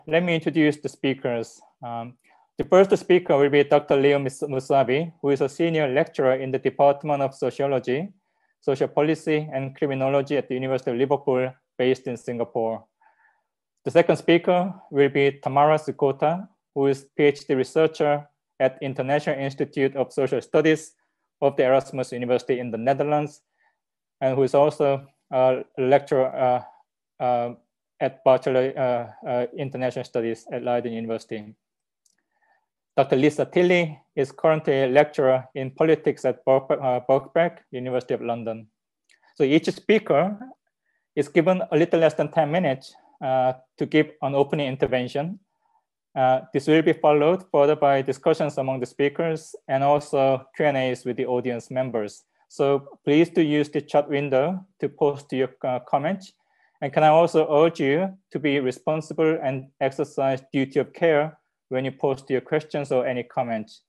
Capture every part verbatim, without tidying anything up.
let me introduce the speakers. Um, the first speaker will be Doctor Leon Musavi, who is a senior lecturer in the Department of Sociology, Social Policy, and Criminology at the University of Liverpool, based in Singapore. The second speaker will be Tamara Sukota, who is PhD researcher at International Institute of Social Studies of the Erasmus University in the Netherlands, and who is also a lecturer uh, uh, at Bachelor uh, uh, International Studies at Leiden University. Doctor Lisa Tilley is currently a lecturer in politics at Birkbeck, uh, University of London. So each speaker is given a little less than ten minutes uh, to give an opening intervention. Uh, this will be followed further by discussions among the speakers and also Q and A's with the audience members. So please do use the chat window to post your uh, comments. And can I also urge you to be responsible and exercise duty of care when you post your questions or any comments.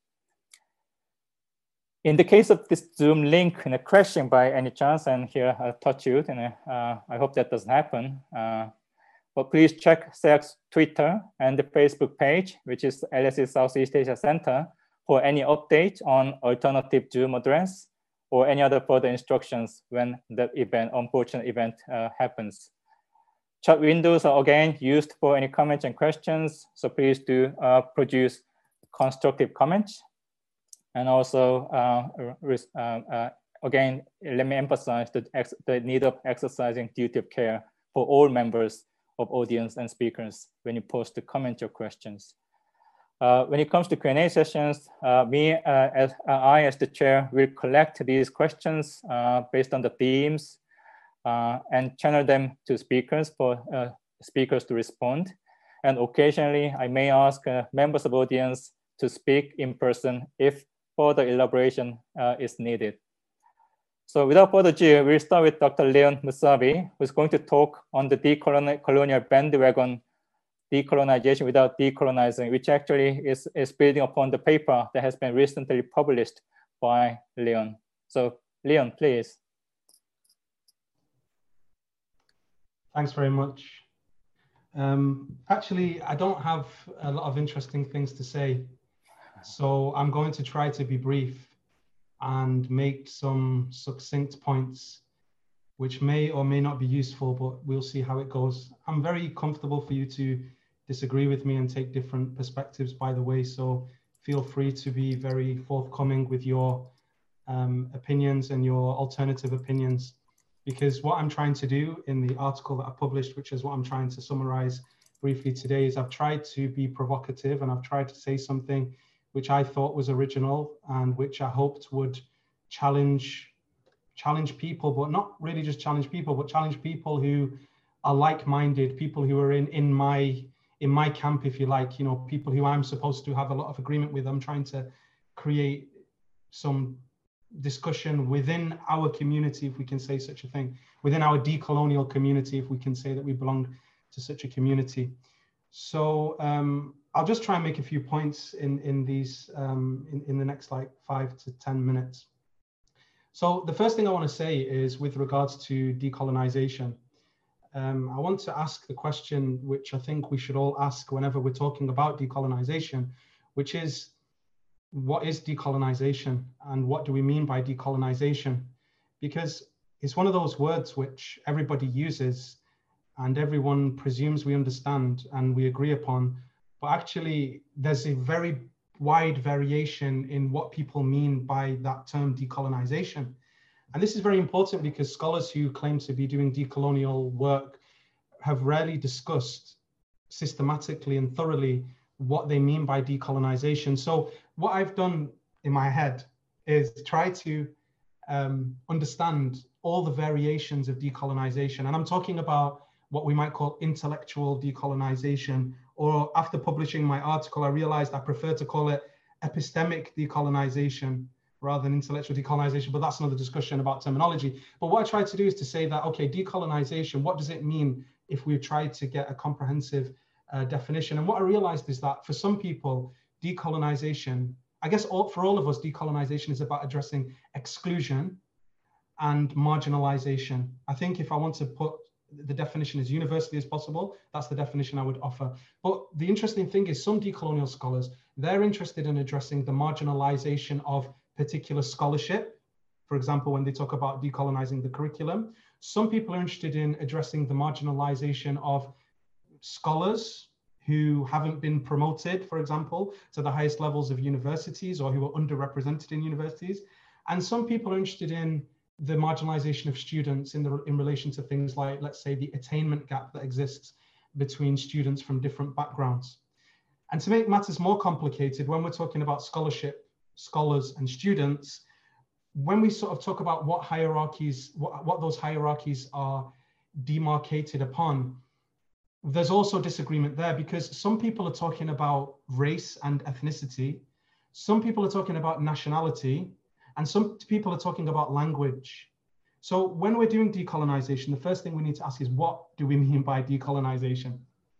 In the case of this Zoom link you know, crashing by any chance, and here I'll touch you, and uh, I hope that doesn't happen. Uh, but please check S E A C's Twitter and the Facebook page, which is L S E Southeast Asia Center, for any updates on alternative Zoom address or any other further instructions when that event, unfortunate event uh, happens. Chat windows are again used for any comments and questions, so please do uh, produce constructive comments. And also, uh, uh, uh, again, let me emphasize the, the need of exercising duty of care for all members of audience and speakers when you post the comments or questions. Uh, when it comes to Q and A sessions, uh, me, uh, as, uh, I as the chair will collect these questions uh, based on the themes uh, and channel them to speakers for uh, speakers to respond. And occasionally, I may ask uh, members of audience to speak in person if further elaboration uh, is needed. So without further ado, we'll start with Doctor Leon Musavi, who's going to talk on the decolonial bandwagon, decolonization without decolonizing, which actually is, is building upon the paper that has been recently published by Leon. So Leon, please. Thanks very much. Um, actually, I don't have a lot of interesting things to say, so I'm going to try to be brief and make some succinct points, which may or may not be useful, but we'll see how it goes. I'm very comfortable for you to disagree with me and take different perspectives, by the way, so feel free to be very forthcoming with your um, opinions and your alternative opinions, because what I'm trying to do in the article that I published, which is what I'm trying to summarize briefly today, is I've tried to be provocative and I've tried to say something which I thought was original and which I hoped would challenge challenge people, but not really just challenge people, but challenge people who are like-minded, people who are in in my in my camp, if you like, you know, people who I'm supposed to have a lot of agreement with. I'm trying to create some discussion within our community, if we can say such a thing, within our decolonial community, if we can say that we belong to such a community. So um, I'll just try and make a few points in, in these, um, in, in the next like five to ten minutes. So the first thing I want to say is with regards to decolonization, um, I want to ask the question which I think we should all ask whenever we're talking about decolonization, which is, what is decolonization and what do we mean by decolonization? Because it's one of those words which everybody uses and everyone presumes we understand and we agree upon, but actually there's a very wide variation in what people mean by that term decolonization. And this is very important because scholars who claim to be doing decolonial work have rarely discussed systematically and thoroughly what they mean by decolonization. So what I've done in my head is try to um, understand all the variations of decolonization. And I'm talking about what we might call intellectual decolonization, or after publishing my article, I realized I prefer to call it epistemic decolonization rather than intellectual decolonization, but that's another discussion about terminology. But what I tried to do is to say that, okay, decolonization, what does it mean if we try to get a comprehensive uh, definition? And what I realized is that for some people, decolonization, I guess all, for all of us, decolonization is about addressing exclusion and marginalization. I think if I want to put the definition as universally as possible. That's the definition I would offer. But the interesting thing is some decolonial scholars, they're interested in addressing the marginalization of particular scholarship. For example, when they talk about decolonizing the curriculum, some people are interested in addressing the marginalization of scholars who haven't been promoted, for example, to the highest levels of universities or who are underrepresented in universities. And some people are interested in the marginalization of students in, the, in relation to things like, let's say, the attainment gap that exists between students from different backgrounds. And to make matters more complicated, when we're talking about scholarship, scholars and students, when we sort of talk about what hierarchies, what, what those hierarchies are demarcated upon, there's also disagreement there, because some people are talking about race and ethnicity, some people are talking about nationality, and some people are talking about language. So when we're doing decolonization, the first thing we need to ask is, what do we mean by decolonization?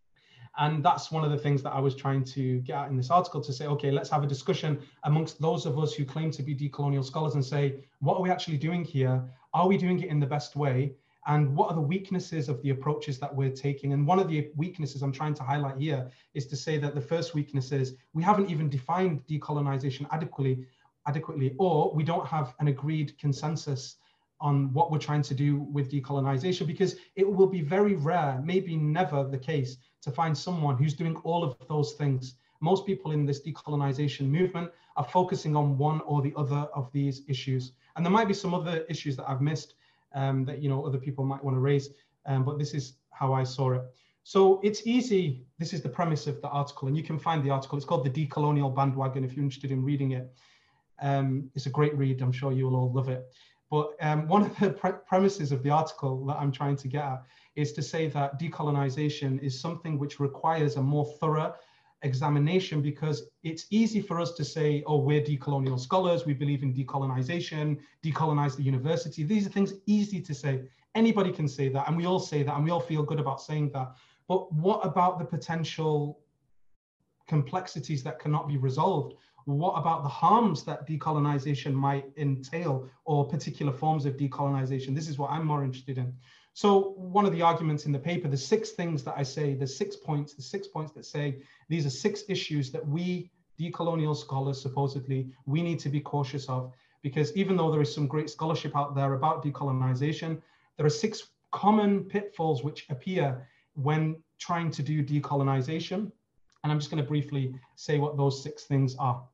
And that's one of the things that I was trying to get at in this article, to say, okay, let's have a discussion amongst those of us who claim to be decolonial scholars and say, what are we actually doing here? Are we doing it in the best way? And what are the weaknesses of the approaches that we're taking? And one of the weaknesses I'm trying to highlight here is to say that the first weakness is we haven't even defined decolonization adequately, adequately, or we don't have an agreed consensus on what we're trying to do with decolonization, because it will be very rare, maybe never the case, to find someone who's doing all of those things. Most people in this decolonization movement are focusing on one or the other of these issues. And there might be some other issues that I've missed um, that, you know, other people might want to raise, um, but this is how I saw it. So it's easy. This is the premise of the article, and you can find the article. It's called The Decolonial Bandwagon if you're interested in reading it. Um, it's a great read. I'm sure you'll all love it. But um, one of the pre premises of the article that I'm trying to get at is to say that decolonization is something which requires a more thorough examination, because it's easy for us to say, oh, we're decolonial scholars, we believe in decolonization, decolonize the university. These are things easy to say. Anybody can say that, and we all say that, and we all feel good about saying that. But what about the potential complexities that cannot be resolved? What about the harms that decolonization might entail, or particular forms of decolonization? This is what I'm more interested in. So one of the arguments in the paper, the six things that I say, the six points, the six points that say these are six issues that we decolonial scholars, supposedly, we need to be cautious of. Because even though there is some great scholarship out there about decolonization, there are six common pitfalls which appear when trying to do decolonization. And I'm just going to briefly say what those six things are.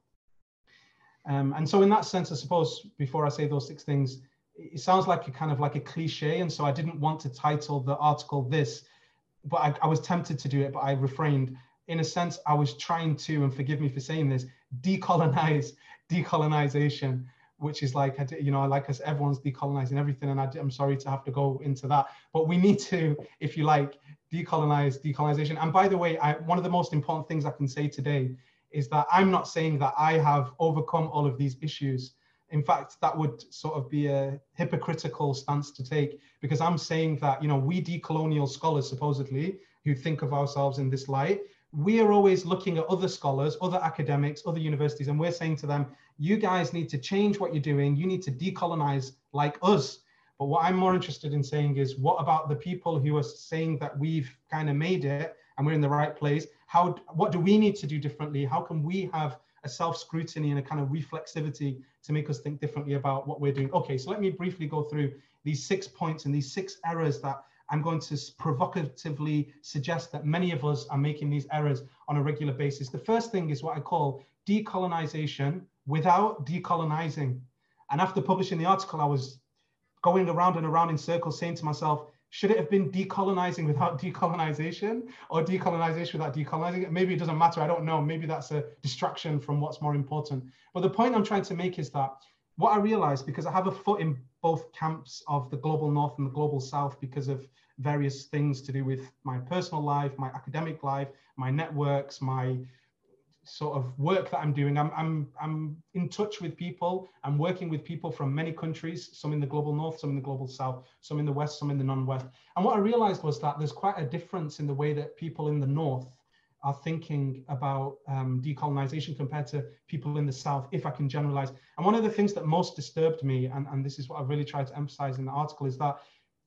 Um, and so in that sense, I suppose, before I say those six things, it sounds like a kind of like a cliche. And so I didn't want to title the article this, but I, I was tempted to do it, but I refrained. In a sense, I was trying to, and forgive me for saying this, decolonize decolonization, which is like, you know, like us, everyone's decolonizing everything. And I, I'm sorry to have to go into that, but we need to, if you like, decolonize decolonization. And by the way, I, one of the most important things I can say today is that I'm not saying that I have overcome all of these issues. In fact, that would sort of be a hypocritical stance to take, because I'm saying that, you know, we decolonial scholars, supposedly, who think of ourselves in this light, we are always looking at other scholars, other academics, other universities, and we're saying to them, you guys need to change what you're doing. You need to decolonize like us. But what I'm more interested in saying is, what about the people who are saying that we've kind of made it and we're in the right place? How, what do we need to do differently? How can we have a self-scrutiny and a kind of reflexivity to make us think differently about what we're doing? Okay, so let me briefly go through these six points and these six errors that I'm going to provocatively suggest that many of us are making these errors on a regular basis. The first thing is what I call decolonization without decolonizing. And after publishing the article, I was going around and around in circles saying to myself, should it have been decolonizing without decolonization, or decolonization without decolonizing? Maybe it doesn't matter. I don't know. Maybe that's a distraction from what's more important. But the point I'm trying to make is that what I realized, because I have a foot in both camps of the global north and the global south, because of various things to do with my personal life, my academic life, my networks, my sort of work that I'm doing. I'm, I'm, I'm in touch with people. I'm working with people from many countries, some in the global north, some in the global south, some in the west, some in the non-west. And what I realized was that there's quite a difference in the way that people in the north are thinking about um, decolonization compared to people in the south, if I can generalize. And one of the things that most disturbed me, and, and this is what I really tried to emphasize in the article, is that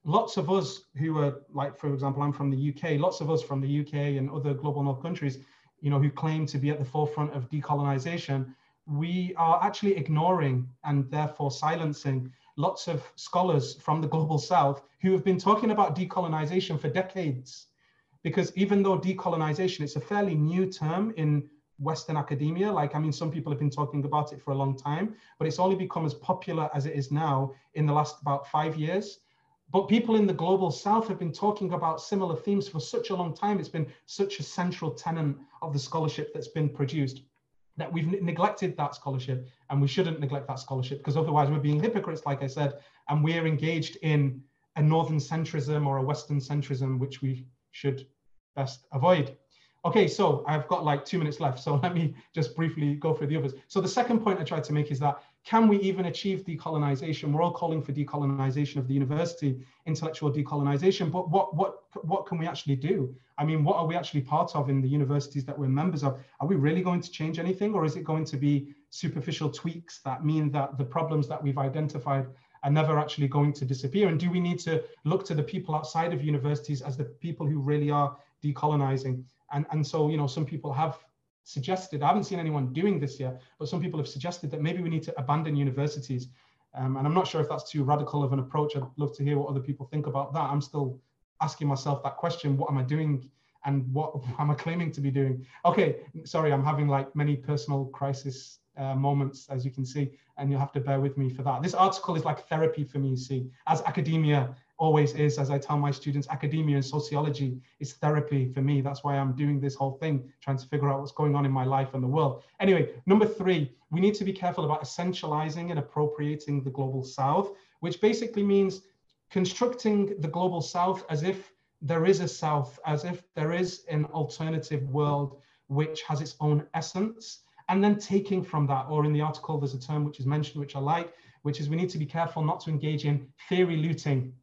lots of us who are, like, for example, I'm from the U K, lots of us from the U K and other global north countries, you know, who claim to be at the forefront of decolonization, we are actually ignoring and therefore silencing lots of scholars from the global south who have been talking about decolonization for decades. Because even though decolonization, it's a fairly new term in Western academia, like, I mean, some people have been talking about it for a long time, but it's only become as popular as it is now in the last about five years. But people in the global south have been talking about similar themes for such a long time. It's been such a central tenet of the scholarship that's been produced that we've neglected that scholarship, and we shouldn't neglect that scholarship, because otherwise we're being hypocrites, like I said, and we're engaged in a northern centrism or a Western centrism, which we should best avoid. Okay, so I've got like two minutes left, so let me just briefly go through the others. So the second point I tried to make is that, can we even achieve decolonization? We're all calling for decolonization of the university, intellectual decolonization, but what, what, what can we actually do? I mean, what are we actually part of in the universities that we're members of? Are we really going to change anything, or is it going to be superficial tweaks that mean that the problems that we've identified are never actually going to disappear? And do we need to look to the people outside of universities as the people who really are decolonizing? And, and so, you know, some people have suggested, I haven't seen anyone doing this yet, but some people have suggested that maybe we need to abandon universities. Um, and I'm not sure if that's too radical of an approach. I'd love to hear what other people think about that. I'm still asking myself that question: what am I doing, and what am I claiming to be doing? Okay, sorry, I'm having like many personal crisis uh, moments, as you can see, and you'll have to bear with me for that. This article is like therapy for me, you see, as academia always is. As I tell my students, academia and sociology is therapy for me. That's why I'm doing this whole thing, trying to figure out what's going on in my life and the world. Anyway, number three, we need to be careful about essentializing and appropriating the global south, which basically means constructing the global south as if there is a south, as if there is an alternative world which has its own essence, and then taking from that, or in the article, there's a term which is mentioned, which I like, which is we need to be careful not to engage in theory looting.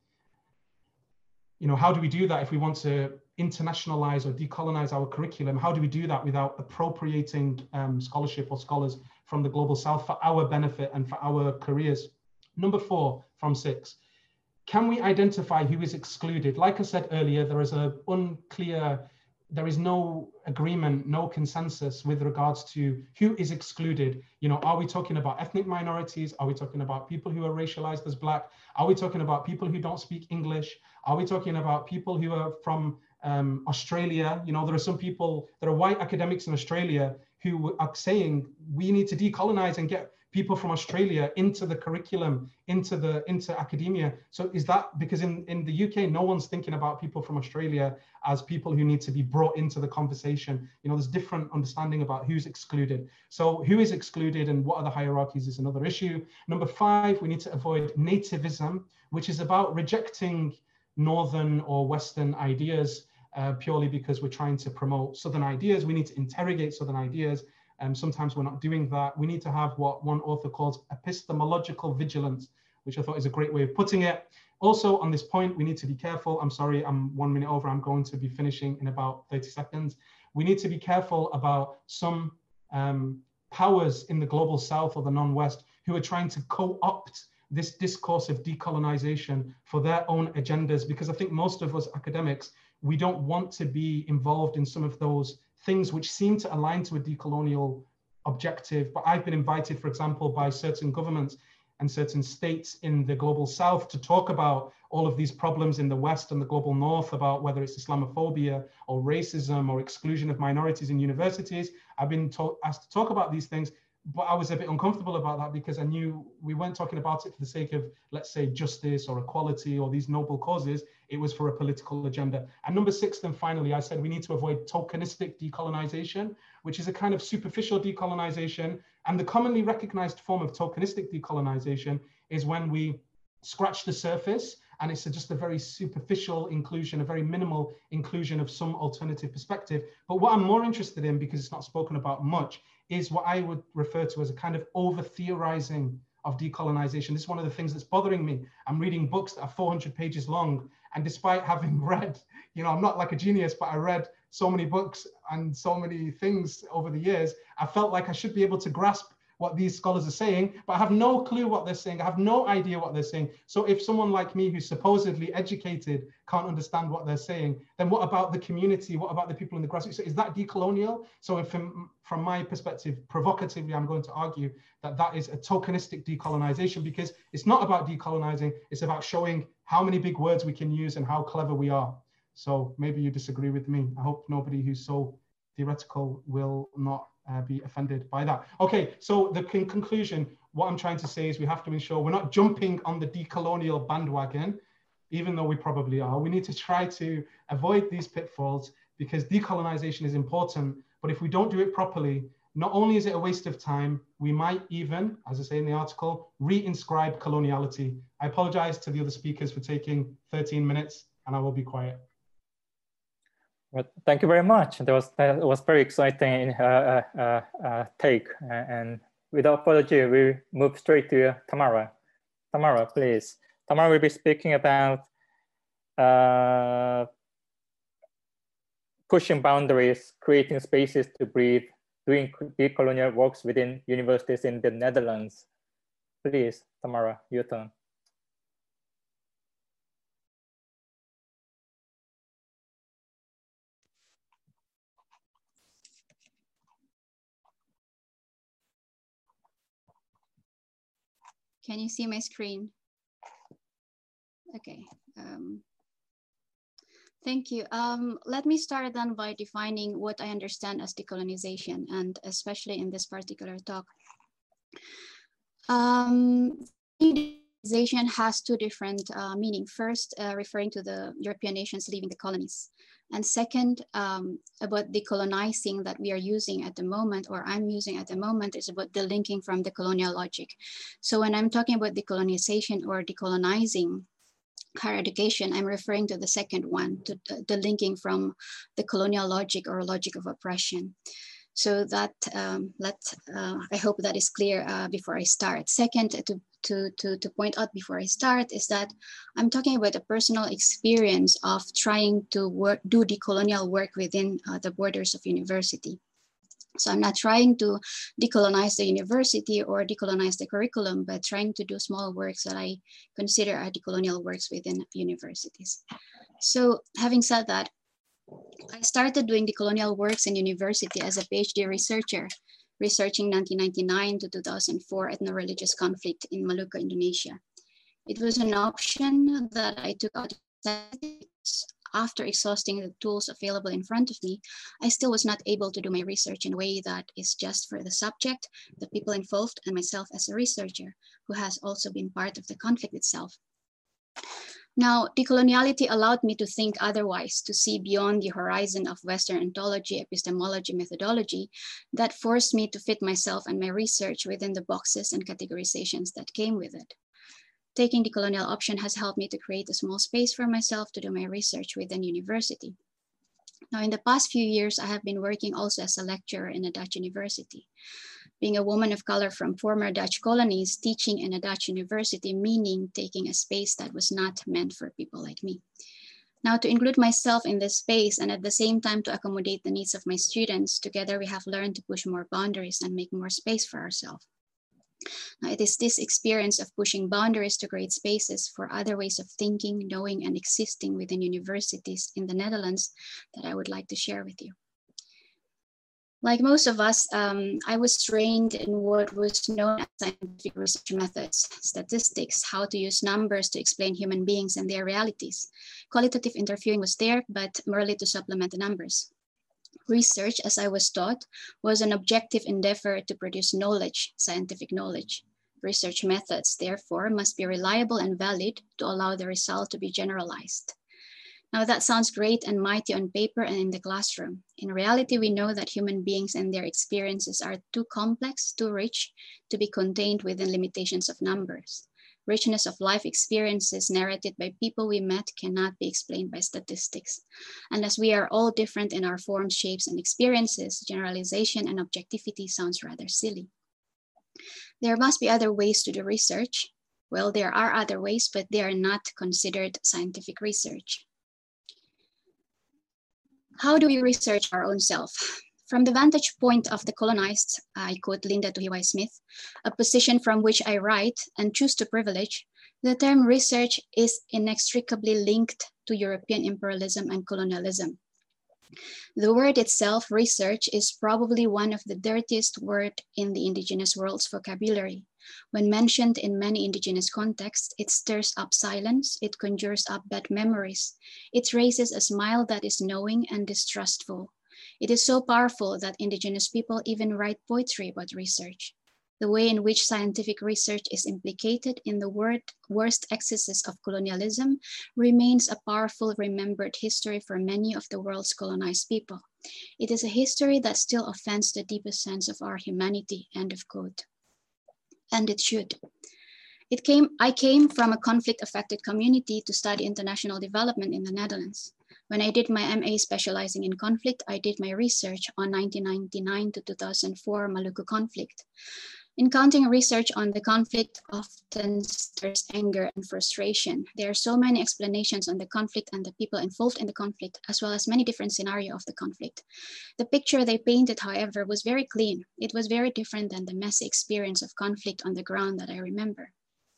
You know, how do we do that if we want to internationalize or decolonize our curriculum? How do we do that without appropriating um, scholarship or scholars from the global south for our benefit and for our careers? Number four from six, can we identify who is excluded? Like I said earlier, there is a unclear, there is no agreement, no consensus with regards to who is excluded. You know, are we talking about ethnic minorities? Are we talking about people who are racialized as Black? Are we talking about people who don't speak English? Are we talking about people who are from um, Australia? You know, there are some people, there are white academics in Australia who are saying we need to decolonize and get people from Australia into the curriculum, into the into academia. So is that because in, in the U K, no one's thinking about people from Australia as people who need to be brought into the conversation? You know, there's different understanding about who's excluded. So who is excluded and what are the hierarchies is another issue. Number five, we need to avoid nativism, which is about rejecting Northern or Western ideas uh, purely because we're trying to promote Southern ideas. We need to interrogate Southern ideas. And um, sometimes we're not doing that. We need to have what one author calls epistemological vigilance, which I thought is a great way of putting it. Also on this point, we need to be careful. I'm sorry, I'm one minute over. I'm going to be finishing in about thirty seconds. We need to be careful about some um, powers in the global south or the non-West who are trying to co-opt this discourse of decolonization for their own agendas, because I think most of us academics, we don't want to be involved in some of those things which seem to align to a decolonial objective. But I've been invited, for example, by certain governments and certain states in the global south to talk about all of these problems in the West and the global north, about whether it's Islamophobia or racism or exclusion of minorities in universities. I've been asked to talk about these things, but I was a bit uncomfortable about that because I knew we weren't talking about it for the sake of, let's say, justice or equality or these noble causes. It was for a political agenda. And number six, then finally, I said we need to avoid tokenistic decolonization, which is a kind of superficial decolonization. And the commonly recognized form of tokenistic decolonization is when we scratch the surface and it's just a very superficial inclusion, a very minimal inclusion of some alternative perspective. But what I'm more interested in, because it's not spoken about much, is what I would refer to as a kind of over-theorizing of decolonization. This is one of the things that's bothering me. I'm reading books that are four hundred pages long, and despite having read, you know, I'm not like a genius, but I read so many books and so many things over the years, I felt like I should be able to grasp what these scholars are saying, but I have no clue what they're saying. I have no idea what they're saying. So if someone like me who's supposedly educated can't understand what they're saying, then what about the community? What about the people in the grassroots? So is that decolonial? So if from, from my perspective, provocatively, I'm going to argue that that is a tokenistic decolonization, because it's not about decolonizing, it's about showing how many big words we can use and how clever we are. So maybe you disagree with me. I hope nobody who's so theoretical will not uh, be offended by that. Okay, so the con conclusion, what I'm trying to say is we have to ensure we're not jumping on the decolonial bandwagon, even though we probably are. We need to try to avoid these pitfalls, because decolonization is important, but if we don't do it properly, not only is it a waste of time, we might even, as I say in the article, re-inscribe coloniality. I apologize to the other speakers for taking thirteen minutes, and I will be quiet. Well, thank you very much. That was that was very exciting uh, uh, uh, take. And without further ado, we move straight to Tamara. Tamara, please. Tamara will be speaking about uh, pushing boundaries, creating spaces to breathe, doing decolonial works within universities in the Netherlands. Please, Tamara, your turn. Can you see my screen? Okay. Um, thank you. Um, let me start then by defining what I understand as decolonization, and especially in this particular talk. Um, decolonization has two different uh, meanings. First, uh, referring to the European nations leaving the colonies. And second, um, about decolonizing that we are using at the moment, or I'm using at the moment, is about the linking from the colonial logic. So when I'm talking about decolonization or decolonizing higher education, I'm referring to the second one, to the, the linking from the colonial logic or logic of oppression. So that, um, let, uh, I hope that is clear uh, before I start. Second, to, to, to, to point out before I start is that I'm talking about a personal experience of trying to work, do decolonial work within uh, the borders of university. So I'm not trying to decolonize the university or decolonize the curriculum, but trying to do small works that I consider are decolonial works within universities. So having said that, I started doing decolonial works in university as a PhD researcher, researching nineteen ninety-nine to two thousand four ethno-religious conflict in Maluku, Indonesia. It was an option that I took out after exhausting the tools available in front of me. I still was not able to do my research in a way that is just for the subject, the people involved, and myself as a researcher who has also been part of the conflict itself. Now, decoloniality allowed me to think otherwise, to see beyond the horizon of Western ontology, epistemology, methodology, that forced me to fit myself and my research within the boxes and categorizations that came with it. Taking the colonial option has helped me to create a small space for myself to do my research within university. Now, in the past few years, I have been working also as a lecturer in a Dutch university. Being a woman of color from former Dutch colonies, teaching in a Dutch university, meaning taking a space that was not meant for people like me. Now, to include myself in this space and at the same time to accommodate the needs of my students, together we have learned to push more boundaries and make more space for ourselves. Now, it is this experience of pushing boundaries to create spaces for other ways of thinking, knowing, and existing within universities in the Netherlands that I would like to share with you. Like most of us, um, I was trained in what was known as scientific research methods, statistics, how to use numbers to explain human beings and their realities. Qualitative interviewing was there, but merely to supplement the numbers. Research, as I was taught, was an objective endeavor to produce knowledge, scientific knowledge. Research methods, therefore, must be reliable and valid to allow the result to be generalized. Now that sounds great and mighty on paper and in the classroom. In reality, we know that human beings and their experiences are too complex, too rich to be contained within limitations of numbers. Richness of life experiences narrated by people we met cannot be explained by statistics. And as we are all different in our forms, shapes, and experiences, generalization and objectivity sounds rather silly. There must be other ways to do research. Well, there are other ways, but they are not considered scientific research. How do we research our own self? From the vantage point of the colonized, I quote Linda Tuhiwai Smith, a position from which I write and choose to privilege, the term research is inextricably linked to European imperialism and colonialism. The word itself, research, is probably one of the dirtiest words in the indigenous world's vocabulary. When mentioned in many indigenous contexts, it stirs up silence, it conjures up bad memories, it raises a smile that is knowing and distrustful. It is so powerful that indigenous people even write poetry about research. The way in which scientific research is implicated in the word, worst excesses of colonialism remains a powerful remembered history for many of the world's colonized people. It is a history that still offends the deepest sense of our humanity, end of quote. And it should. It came, I came from a conflict-affected community to study international development in the Netherlands. When I did my M A specializing in conflict, I did my research on nineteen ninety-nine to two thousand four Maluku conflict. Encountering research on the conflict often stirs anger and frustration. There are so many explanations on the conflict and the people involved in the conflict, as well as many different scenarios of the conflict. The picture they painted, however, was very clean. It was very different than the messy experience of conflict on the ground that I remember.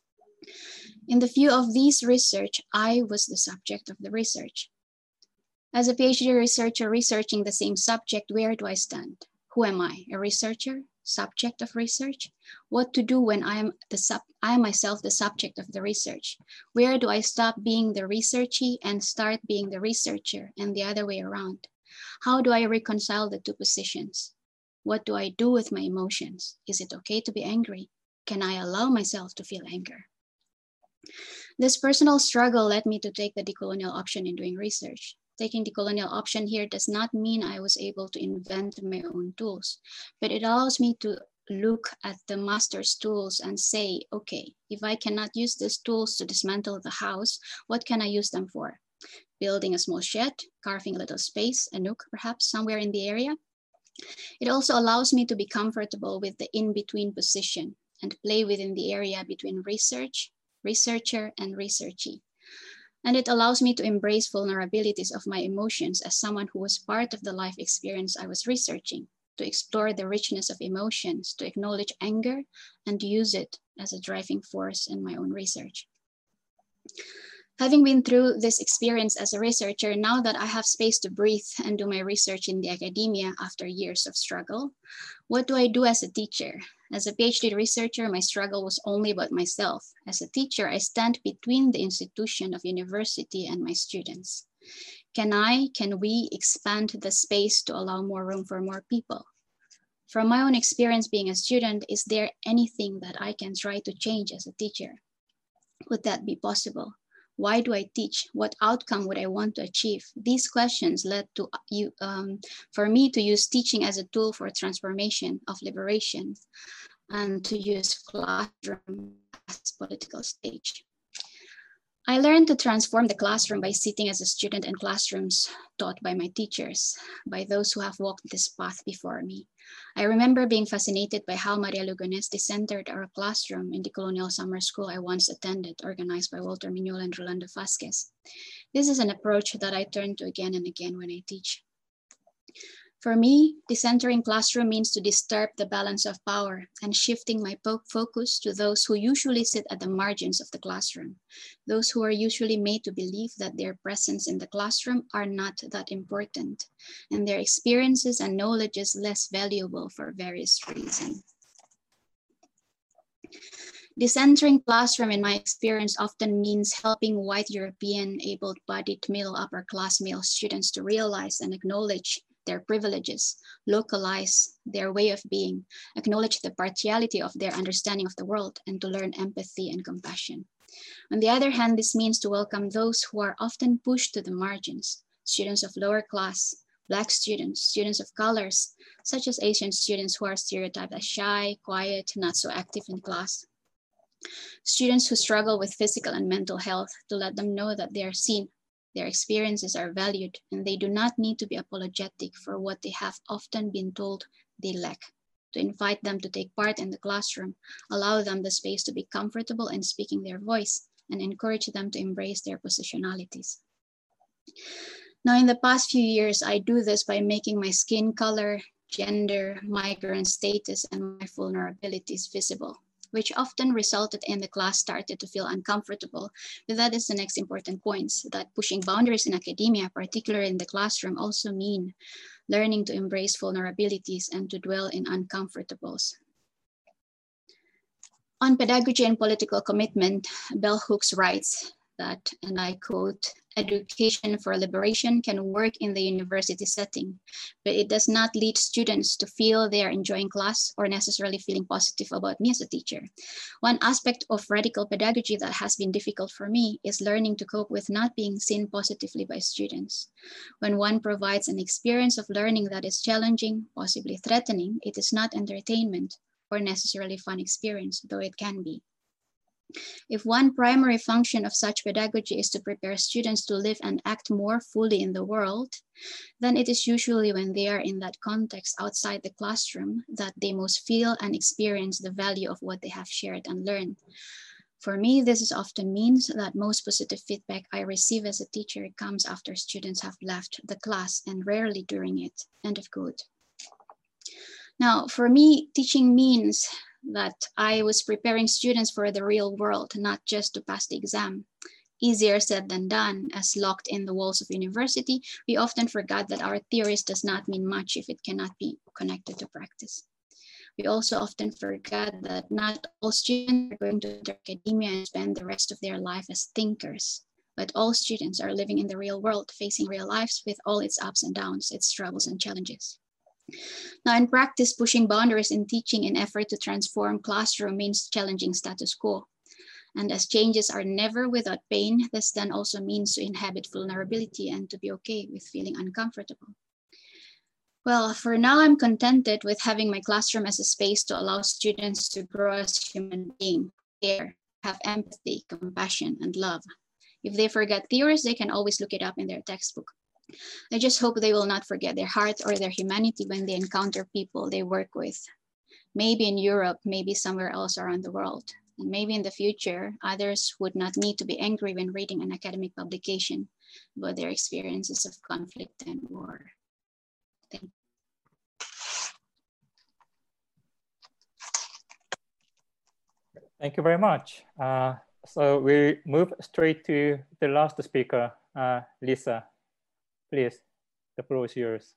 In the view of these research, I was the subject of the research. As a PhD researcher researching the same subject, where do I stand? Who am I, a researcher? Subject of research? What to do when I am the sub I am myself the subject of the research? Where do I stop being the researchee and start being the researcher, and the other way around? How do I reconcile the two positions? What do I do with my emotions? Is it okay to be angry? Can I allow myself to feel anger? This personal struggle led me to take the decolonial option in doing research. Taking the colonial option here does not mean I was able to invent my own tools, but it allows me to look at the master's tools and say, okay, if I cannot use these tools to dismantle the house, what can I use them for? Building a small shed, carving a little space, a nook perhaps somewhere in the area. It also allows me to be comfortable with the in-between position and play within the area between research, researcher, and researchee. And it allows me to embrace vulnerabilities of my emotions as someone who was part of the life experience I was researching, to explore the richness of emotions, to acknowledge anger, and to use it as a driving force in my own research. Having been through this experience as a researcher, now that I have space to breathe and do my research in the academia after years of struggle, what do I do as a teacher? As a PhD researcher, my struggle was only about myself. As a teacher, I stand between the institution of university and my students. Can I, can we expand the space to allow more room for more people? From my own experience being a student, is there anything that I can try to change as a teacher? Would that be possible? Why do I teach? What outcome would I want to achieve? These questions led to you, um, for me to use teaching as a tool for transformation of liberation and to use classroom as political stage. I learned to transform the classroom by sitting as a student in classrooms taught by my teachers, by those who have walked this path before me. I remember being fascinated by how Maria Lugones decentered our classroom in the colonial summer school I once attended, organized by Walter Mignol and Rolando Vasquez. This is an approach that I turn to again and again when I teach. For me, decentering classroom means to disturb the balance of power and shifting my focus to those who usually sit at the margins of the classroom, those who are usually made to believe that their presence in the classroom are not that important, and their experiences and knowledge is less valuable for various reasons. Decentering classroom, in my experience, often means helping white European able-bodied middle upper class male students to realize and acknowledge their privileges, localize their way of being, acknowledge the partiality of their understanding of the world, and to learn empathy and compassion. On the other hand, this means to welcome those who are often pushed to the margins, students of lower class, Black students, students of colors, such as Asian students who are stereotyped as shy, quiet, not so active in class. Students who struggle with physical and mental health, to let them know that they are seen, their experiences are valued, and they do not need to be apologetic for what they have often been told they lack. To invite them to take part in the classroom, allow them the space to be comfortable in speaking their voice, and encourage them to embrace their positionalities. Now, in the past few years, I do this by making my skin color, gender, migrant status, and my vulnerabilities visible, which often resulted in the class started to feel uncomfortable. But that is the next important point, that pushing boundaries in academia, particularly in the classroom, also mean learning to embrace vulnerabilities and to dwell in uncomfortables. On pedagogy and political commitment, Bell Hooks writes that, and I quote, "Education for liberation can work in the university setting, but it does not lead students to feel they are enjoying class or necessarily feeling positive about me as a teacher. One aspect of radical pedagogy that has been difficult for me is learning to cope with not being seen positively by students. When one provides an experience of learning that is challenging, possibly threatening, it is not entertainment or necessarily fun experience, though it can be. If one primary function of such pedagogy is to prepare students to live and act more fully in the world, then it is usually when they are in that context outside the classroom that they most feel and experience the value of what they have shared and learned. For me, this is often means that most positive feedback I receive as a teacher comes after students have left the class and rarely during it." End of quote. Now, for me, teaching means that I was preparing students for the real world, not just to pass the exam. Easier said than done, as locked in the walls of university, we often forgot that our theories does not mean much if it cannot be connected to practice. We also often forget that not all students are going to enter academia and spend the rest of their life as thinkers, but all students are living in the real world, facing real lives with all its ups and downs, its struggles and challenges. Now, in practice, pushing boundaries in teaching in effort to transform classroom means challenging status quo. And as changes are never without pain, this then also means to inhabit vulnerability and to be okay with feeling uncomfortable. Well, for now, I'm contented with having my classroom as a space to allow students to grow as human beings, care, have empathy, compassion, and love. If they forget theories, they can always look it up in their textbook. I just hope they will not forget their heart or their humanity when they encounter people they work with. Maybe in Europe, maybe somewhere else around the world. And maybe in the future, others would not need to be angry when reading an academic publication about their experiences of conflict and war. Thank you. Thank you very much. Uh, so we move straight to the last speaker, uh, Lisa. Please, the floor is yours.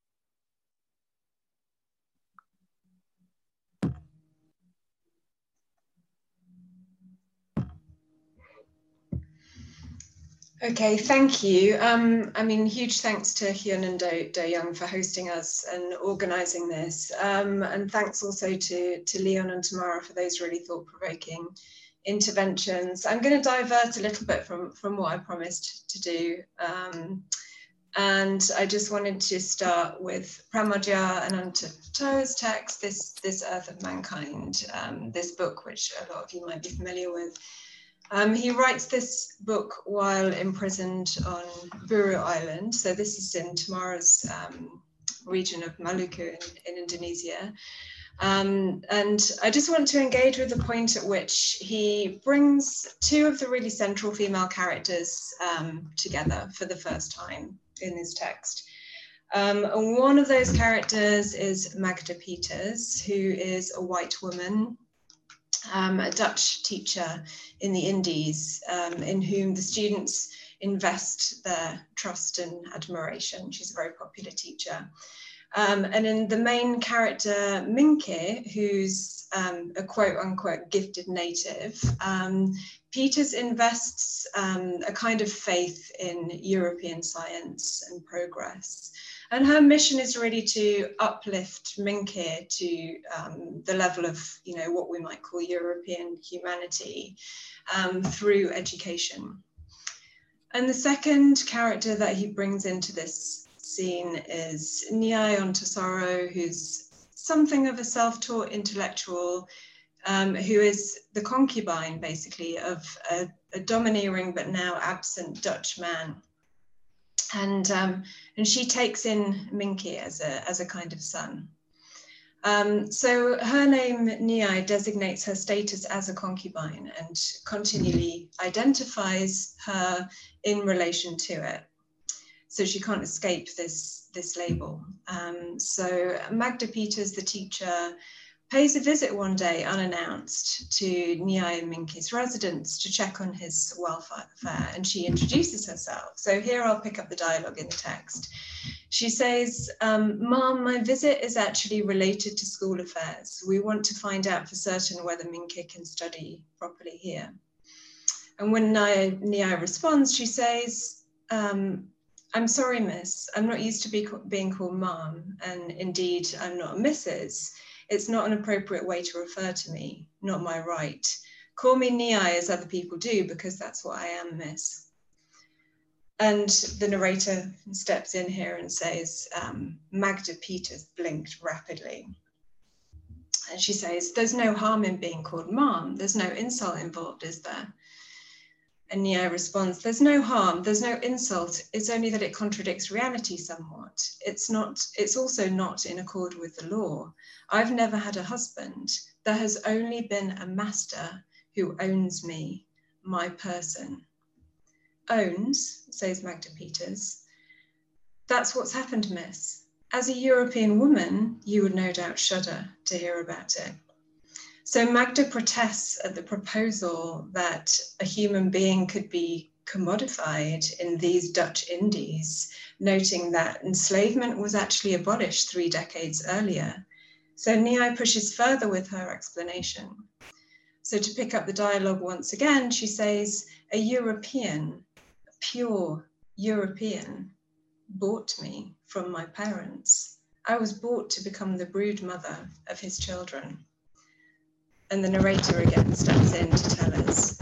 Okay, thank you. Um, I mean, huge thanks to Hyun and Do, Do Young for hosting us and organising this. Um, and thanks also to, to Leon and Tamara for those really thought-provoking interventions. I'm going to divert a little bit from, from what I promised to do. Um, And I just wanted to start with Pramodya Anantato's text, this, this Earth of Mankind, um, this book, which a lot of you might be familiar with. Um, he writes this book while imprisoned on Buru Island. So this is in Tamara's um, region of Maluku in, in Indonesia. Um, and I just want to engage with the point at which he brings two of the really central female characters um, together for the first time in his text. Um, and one of those characters is Magda Peters, who is a white woman, um, a Dutch teacher in the Indies, um, in whom the students invest their trust and admiration. She's a very popular teacher. Um, and in the main character, Minke, who's um, a quote unquote gifted native, um, Peters invests um, a kind of faith in European science and progress. And her mission is really to uplift Minke to um, the level of, you know, what we might call European humanity um, through education. And the second character that he brings into this scene is Nyai Ontosoro, who's something of a self-taught intellectual, um, who is the concubine, basically, of a, a domineering but now absent Dutch man. And, um, and she takes in Minke as a, as a kind of son. Um, so her name, Nyai, designates her status as a concubine and continually identifies her in relation to it. so she can't escape this, this label. Um, so Magda Peters, the teacher, pays a visit one day unannounced to Nyai Minke's residence to check on his welfare, and she introduces herself. So here I'll pick up the dialogue in the text. She says, um, Mom, my visit is actually related to school affairs. We want to find out for certain whether Minke can study properly here. And when Nyai, Nyai responds, she says, um, I'm sorry, miss, I'm not used to be, being called Mom, and indeed I'm not a missus It's not an appropriate way to refer to me, not my right. Call me Nyai as other people do, because that's what I am, miss. And the narrator steps in here and says, um, Magda Peters blinked rapidly. And she says, there's no harm in being called Mom. There's no insult involved, is there? And Nyai responds, there's no harm, there's no insult. It's only that it contradicts reality somewhat. It's not, it's also not in accord with the law. I've never had a husband. There has only been a master who owns me, my person. Owns, says Magda Peters. That's what's happened, miss. As a European woman, you would no doubt shudder to hear about it. So Magda protests at the proposal that a human being could be commodified in these Dutch Indies, noting that enslavement was actually abolished three decades earlier. So Nyai pushes further with her explanation. So to pick up the dialogue once again, she says, a European, a pure European, bought me from my parents. I was bought to become the brood mother of his children. And the narrator again steps in to tell us.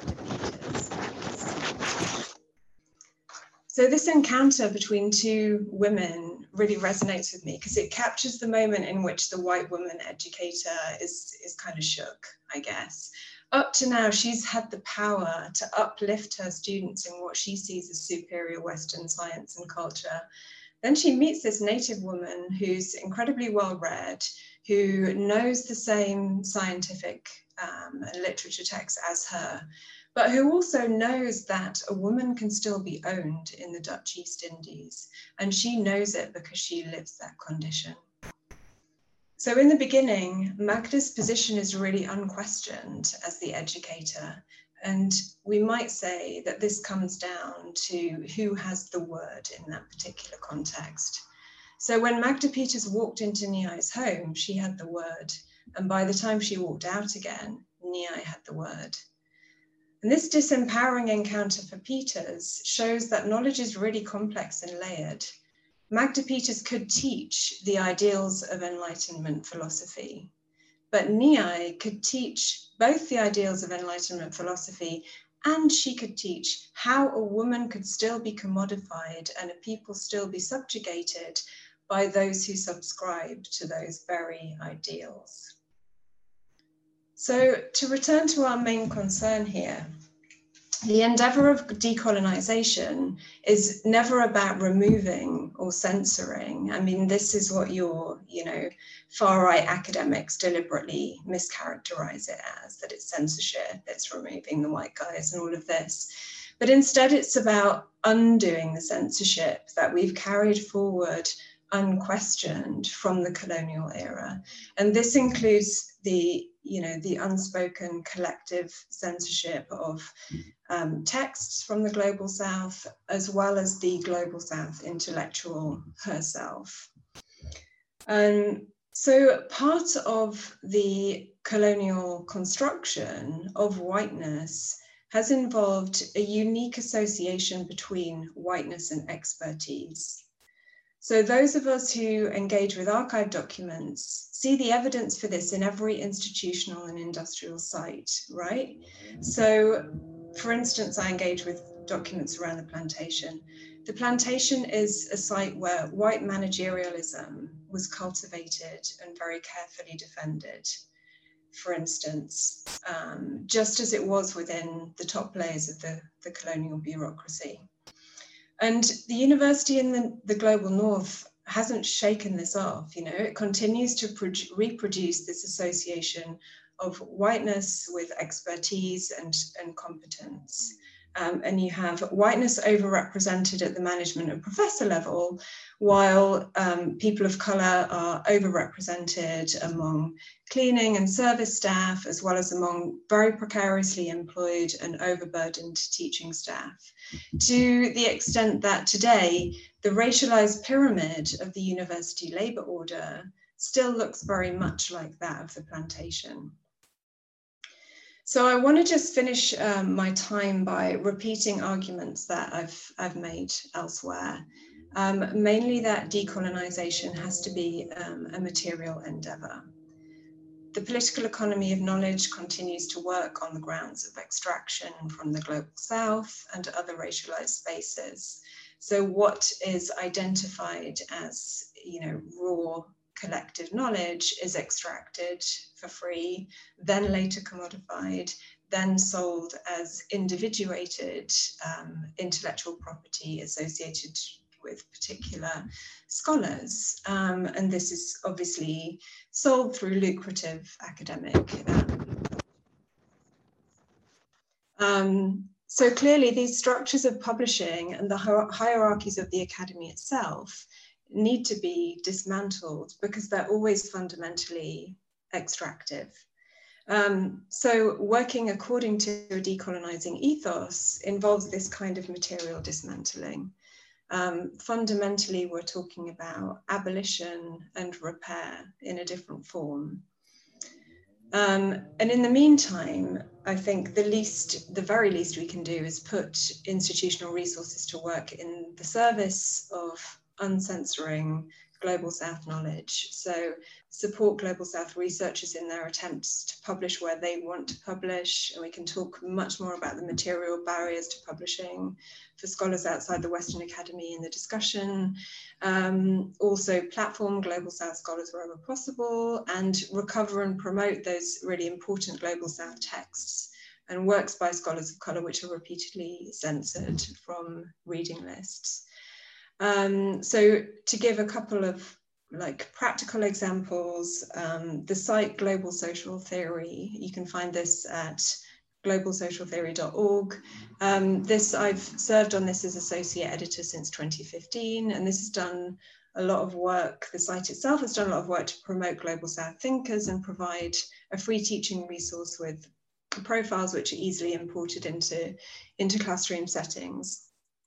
So this encounter between two women really resonates with me because it captures the moment in which the white woman educator is, is kind of shook, I guess. Up to now, she's had the power to uplift her students in what she sees as superior Western science and culture. Then she meets this native woman who's incredibly well-read, who knows the same scientific um, and literature texts as her, but who also knows that a woman can still be owned in the Dutch East Indies. And she knows it because she lives that condition. So in the beginning, Magda's position is really unquestioned as the educator. And we might say that this comes down to who has the word in that particular context. So when Magda Peters walked into Nyai's home, she had the word. And by the time she walked out again, Nyai had the word. And this disempowering encounter for Peters shows that knowledge is really complex and layered. Magda Peters could teach the ideals of Enlightenment philosophy, but Nyai could teach both the ideals of Enlightenment philosophy and she could teach how a woman could still be commodified and a people still be subjugated by those who subscribe to those very ideals. So to return to our main concern here, the endeavor of decolonization is never about removing or censoring. I mean, this is what your, you know, far-right academics deliberately mischaracterize it as, that it's censorship, it's removing the white guys and all of this. But instead it's about undoing the censorship that we've carried forward unquestioned from the colonial era. And this includes the, you know, the unspoken collective censorship of um, texts from the Global South, as well as the Global South intellectual herself. And so part of the colonial construction of whiteness has involved a unique association between whiteness and expertise. So those of us who engage with archive documents see the evidence for this in every institutional and industrial site, right? So, for instance, I engage with documents around the plantation. The plantation is a site where white managerialism was cultivated and very carefully defended. For instance, um, just as it was within the top layers of the, the colonial bureaucracy. And the university in the, the global north hasn't shaken this off, you know, it continues to reproduce this association of whiteness with expertise and, and competence. Um, and you have whiteness overrepresented at the management and professor level, while um, people of colour are overrepresented among cleaning and service staff, as well as among very precariously employed and overburdened teaching staff, to the extent that today the racialised pyramid of the university labour order still looks very much like that of the plantation. So I want to just finish um, my time by repeating arguments that I've, I've made elsewhere, um, mainly that decolonisation has to be um, a material endeavour. The political economy of knowledge continues to work on the grounds of extraction from the global south and other racialised spaces. So what is identified as, you know, raw collective knowledge is extracted for free, then later commodified, then sold as individuated um, intellectual property associated with particular scholars. Um, and this is obviously sold through lucrative academic. Um, um, so clearly these structures of publishing and the hierarchies of the academy itself need to be dismantled because they're always fundamentally extractive. Um, so working according to a decolonizing ethos involves this kind of material dismantling. Um, fundamentally, we're talking about abolition and repair in a different form. Um, and in the meantime, I think the least, the very least we can do is put institutional resources to work in the service of uncensoring Global South knowledge. So support Global South researchers in their attempts to publish where they want to publish. And we can talk much more about the material barriers to publishing for scholars outside the Western Academy in the discussion. Um, also platform Global South scholars wherever possible and recover and promote those really important Global South texts and works by scholars of colour which are repeatedly censored from reading lists. Um, so to give a couple of like practical examples, um, the site Global Social Theory, you can find this at global social theory dot org. Um, this, I've served on this as associate editor since twenty fifteen, and this has done a lot of work. The site itself has done a lot of work to promote Global South thinkers and provide a free teaching resource with profiles which are easily imported into, into classroom settings.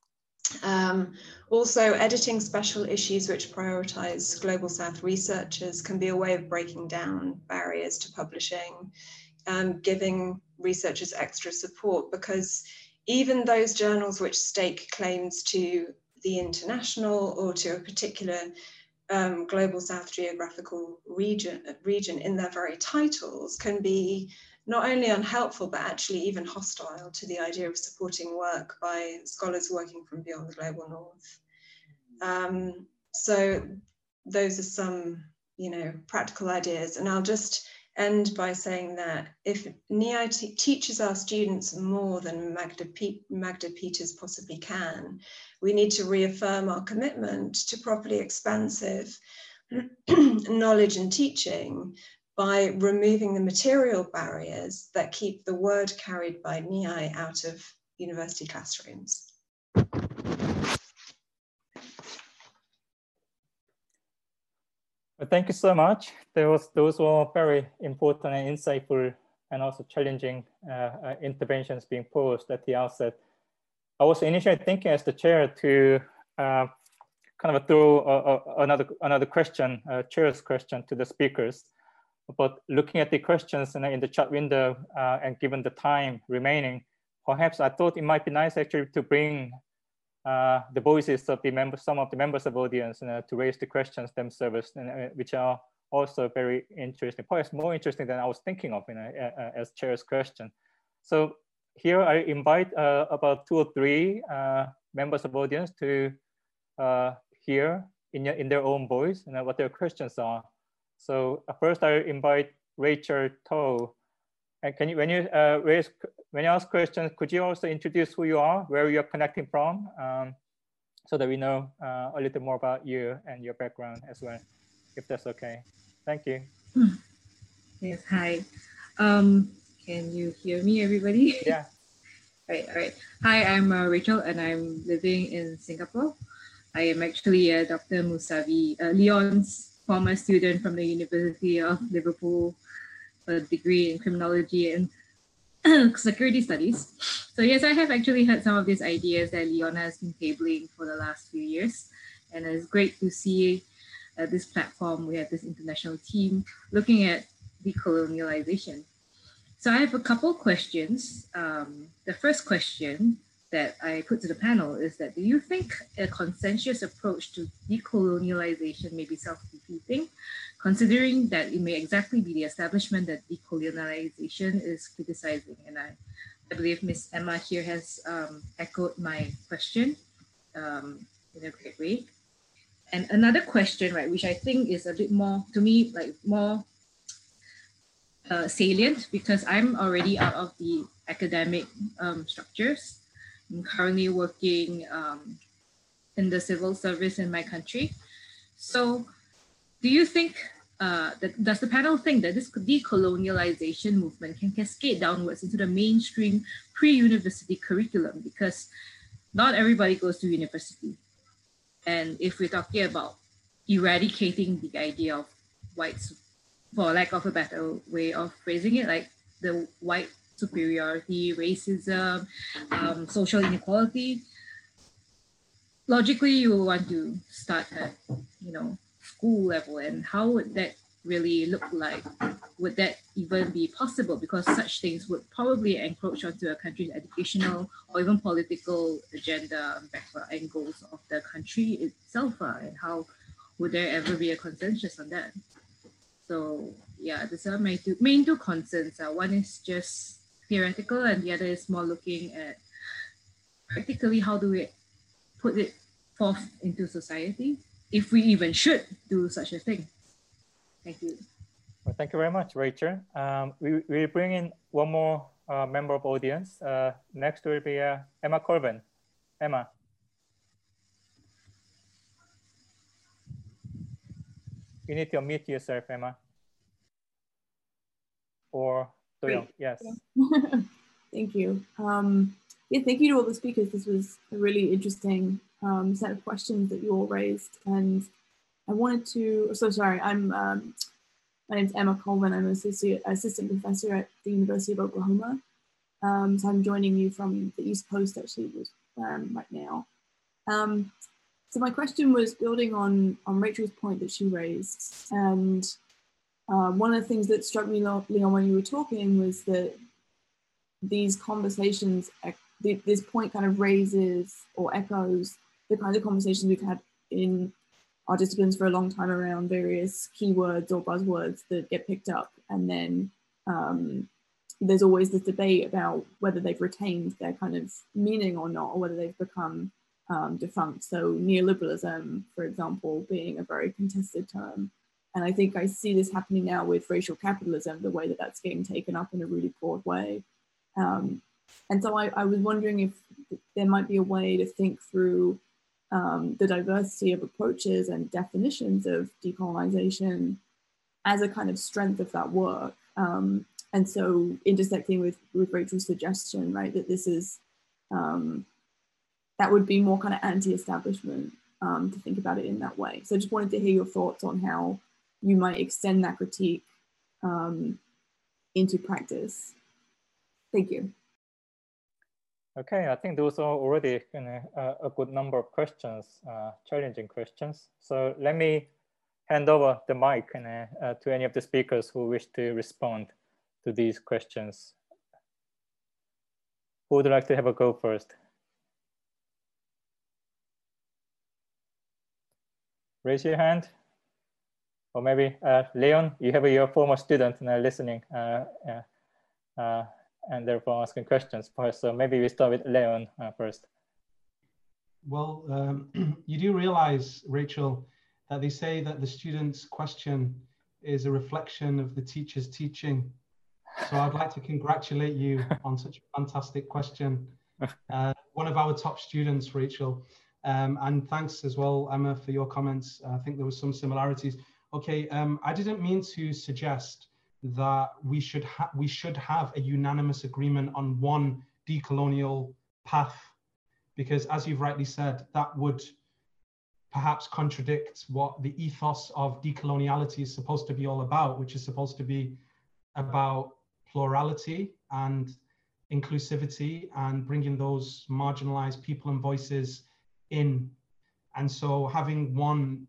Um, also, editing special issues which prioritize Global South researchers can be a way of breaking down barriers to publishing, um, giving researchers extra support, because even those journals which stake claims to the international or to a particular um, Global South geographical region, region in their very titles can be not only unhelpful, but actually even hostile to the idea of supporting work by scholars working from beyond the global north. Um, so those are some, you know, practical ideas. And I'll just end by saying that if N I I teaches our students more than Magda, Pe Magda Peters possibly can, we need to reaffirm our commitment to properly expansive knowledge and teaching by removing the material barriers that keep the word carried by N I I out of university classrooms. Well, thank you so much. Those, those were very important and insightful and also challenging uh, uh, interventions being posed at the outset. I was initially thinking as the chair to uh, kind of throw uh, uh, another, another question, uh, chair's question to the speakers. But looking at the questions in the chat window uh, and given the time remaining, perhaps I thought it might be nice actually to bring uh, the voices of the members, some of the members of the audience, you know, to raise the questions themselves, and, uh, which are also very interesting, perhaps more interesting than I was thinking of, you know, uh, as chair's question. So here I invite uh, about two or three uh, members of the audience to uh, hear in, in their own voice, you know, what their questions are. So uh, first I invite Rachel Toh. And can you, when you uh, raise, when you ask questions, could you also introduce who you are, where you're connecting from, um, so that we know uh, a little more about you and your background as well, if that's okay. Thank you. Yes, hi. Um, can you hear me, everybody? Yeah. Right, all right. Hi, I'm uh, Rachel, and I'm living in Singapore. I am actually uh, Doctor Musavi, uh, Leon's former student from the University of Liverpool, a degree in criminology and security studies. So yes, I have actually heard some of these ideas that Leon has been tabling for the last few years. And it's great to see uh, this platform. We have this international team looking at decolonialization. So I have a couple questions. Um, the first question that I put to the panel is that, do you think a consensus approach to decolonialization may be self-defeating, considering that it may exactly be the establishment that decolonialization is criticizing? And I, I believe Miz Emma here has um, echoed my question um, in a great way. And another question, right, which I think is a bit more, to me, like more Uh, salient, because I'm already out of the academic um, structures. I'm currently working um, in the civil service in my country. So do you think, uh, that, does the panel think that this decolonialization movement can cascade downwards into the mainstream pre-university curriculum? Because not everybody goes to university. And if we're talking about eradicating the idea of white supremacy, for lack of a better way of phrasing it, like the white superiority, racism, um, social inequality, logically you will want to start at, you know, school level. And how would that really look like? Would that even be possible? Because such things would probably encroach onto a country's educational or even political agenda, background and goals of the country itself. Uh, and how would there ever be a consensus on that? So yeah, these are my two main two concerns. Uh, one is just theoretical, and the other is more looking at practically how do we put it forth into society, if we even should do such a thing. Thank you. Well, thank you very much, Rachel. Um, we we bring in one more uh, member of audience. Uh, next will be uh, Emma Colburn. Emma. You need to unmute yourself, Emma. Or Doyoung, yes. Yeah. Thank you. Um, yeah, thank you to all the speakers. This was a really interesting um, set of questions that you all raised. And I wanted to, so sorry, I'm, um, my name's Emma Coleman. I'm an associate, assistant professor at the University of Oklahoma. Um, so I'm joining you from the East Coast actually um, right now. Um, so my question was building on, on Rachel's point that she raised. And Um, one of the things that struck me, Leon, when you were talking was that these conversations, this point kind of raises or echoes the kinds of conversations we've had in our disciplines for a long time around various keywords or buzzwords that get picked up. And then um, there's always this debate about whether they've retained their kind of meaning or not, or whether they've become um, defunct. So neoliberalism, for example, being a very contested term. And I think I see this happening now with racial capitalism, the way that that's getting taken up in a really broad way. Um, and so I, I was wondering if there might be a way to think through um, the diversity of approaches and definitions of decolonization as a kind of strength of that work. Um, and so intersecting with, with Rachel's suggestion, right, that this is, um, that would be more kind of anti-establishment um, to think about it in that way. So I just wanted to hear your thoughts on how you might extend that critique um, into practice. Thank you. Okay, I think those are already you know, a, a good number of questions, uh, challenging questions. So let me hand over the mic you know, uh, to any of the speakers who wish to respond to these questions. Who would like to have a go first? Raise your hand. Or maybe uh, Leon, you have your former student now listening uh, uh, uh, and therefore asking questions first. So maybe we start with Leon uh, first. Well, um, you do realize, Rachel, that they say that the student's question is a reflection of the teacher's teaching. So I'd like to congratulate you on such a fantastic question. Uh, one of our top students, Rachel. Um, and thanks as well, Emma, for your comments. I think there was some similarities. Okay, um, I didn't mean to suggest that we should, ha we should have a unanimous agreement on one decolonial path, because as you've rightly said, that would perhaps contradict what the ethos of decoloniality is supposed to be all about, which is supposed to be about plurality and inclusivity and bringing those marginalized people and voices in. And so having one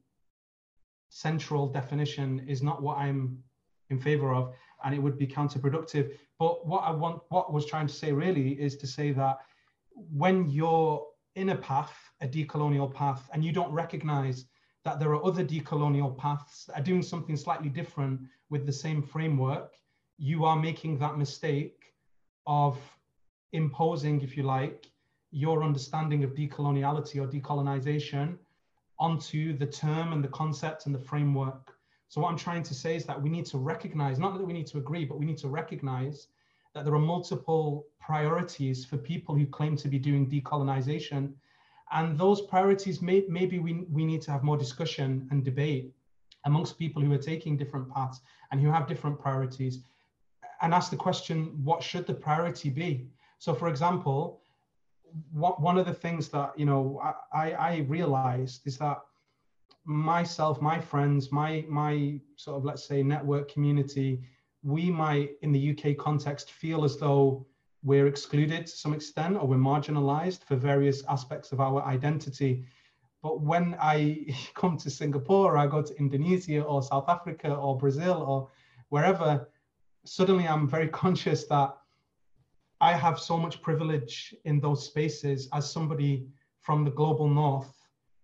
central definition is not what I'm in favor of, and it would be counterproductive. But what I want, what I was trying to say really is to say that when you're in a path, a decolonial path, and you don't recognize that there are other decolonial paths that are doing something slightly different with the same framework, you are making that mistake of imposing, if you like, your understanding of decoloniality or decolonization onto the term and the concept and the framework. So what I'm trying to say is that we need to recognize, not that we need to agree, but we need to recognize that there are multiple priorities for people who claim to be doing decolonization. And those priorities, may, maybe we, we need to have more discussion and debate amongst people who are taking different paths and who have different priorities, and ask the question, what should the priority be? So for example, what, one of the things that, you know, I, I realized is that myself, my friends, my, my sort of, let's say, network community, we might, in the U K context, feel as though we're excluded to some extent, or we're marginalized for various aspects of our identity. But when I come to Singapore, or I go to Indonesia or South Africa or Brazil or wherever, suddenly I'm very conscious that I have so much privilege in those spaces as somebody from the global north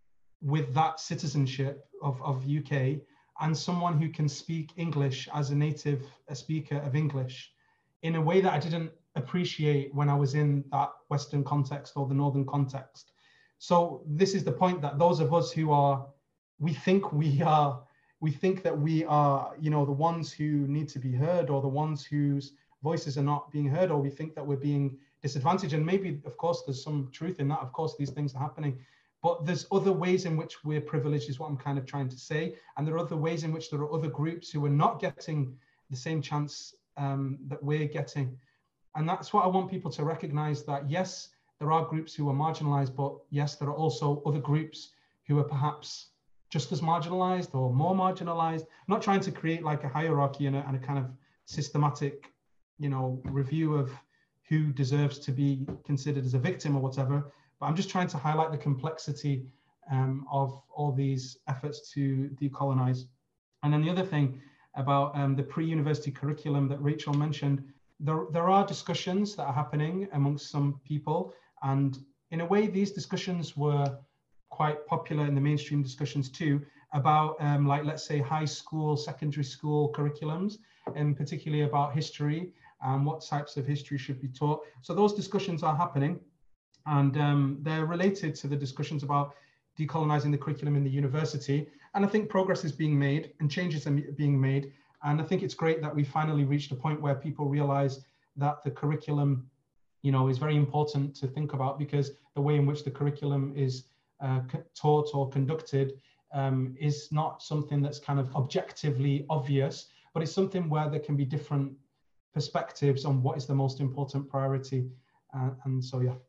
with that citizenship of, of U K, and someone who can speak English as a native a speaker of English in a way that I didn't appreciate when I was in that Western context or the Northern context. So this is the point, that those of us who are, we think we are, we think that we are, you know, the ones who need to be heard, or the ones whose voices are not being heard, or we think that we're being disadvantaged. And maybe, of course, there's some truth in that. Of course, these things are happening. But there's other ways in which we're privileged, is what I'm kind of trying to say. And there are other ways in which there are other groups who are not getting the same chance um, that we're getting. And that's what I want people to recognize, that yes, there are groups who are marginalized, but yes, there are also other groups who are perhaps just as marginalized or more marginalized. I'm not trying to create like a hierarchy and a, and a kind of systematic, you know, review of who deserves to be considered as a victim or whatever, but I'm just trying to highlight the complexity um, of all these efforts to decolonize. And then the other thing about um, the pre-university curriculum that Rachel mentioned, there, there are discussions that are happening amongst some people. And in a way, these discussions were quite popular in the mainstream discussions too, about um, like, let's say, high school, secondary school curriculums, and particularly about history and what types of history should be taught. So those discussions are happening, and um, they're related to the discussions about decolonizing the curriculum in the university. And I think progress is being made and changes are being made. And I think it's great that we finally reached a point where people realize that the curriculum, you know, is very important to think about, because the way in which the curriculum is uh, taught or conducted um, is not something that's kind of objectively obvious, but it's something where there can be different perspectives on what is the most important priority. Uh, and so, yeah,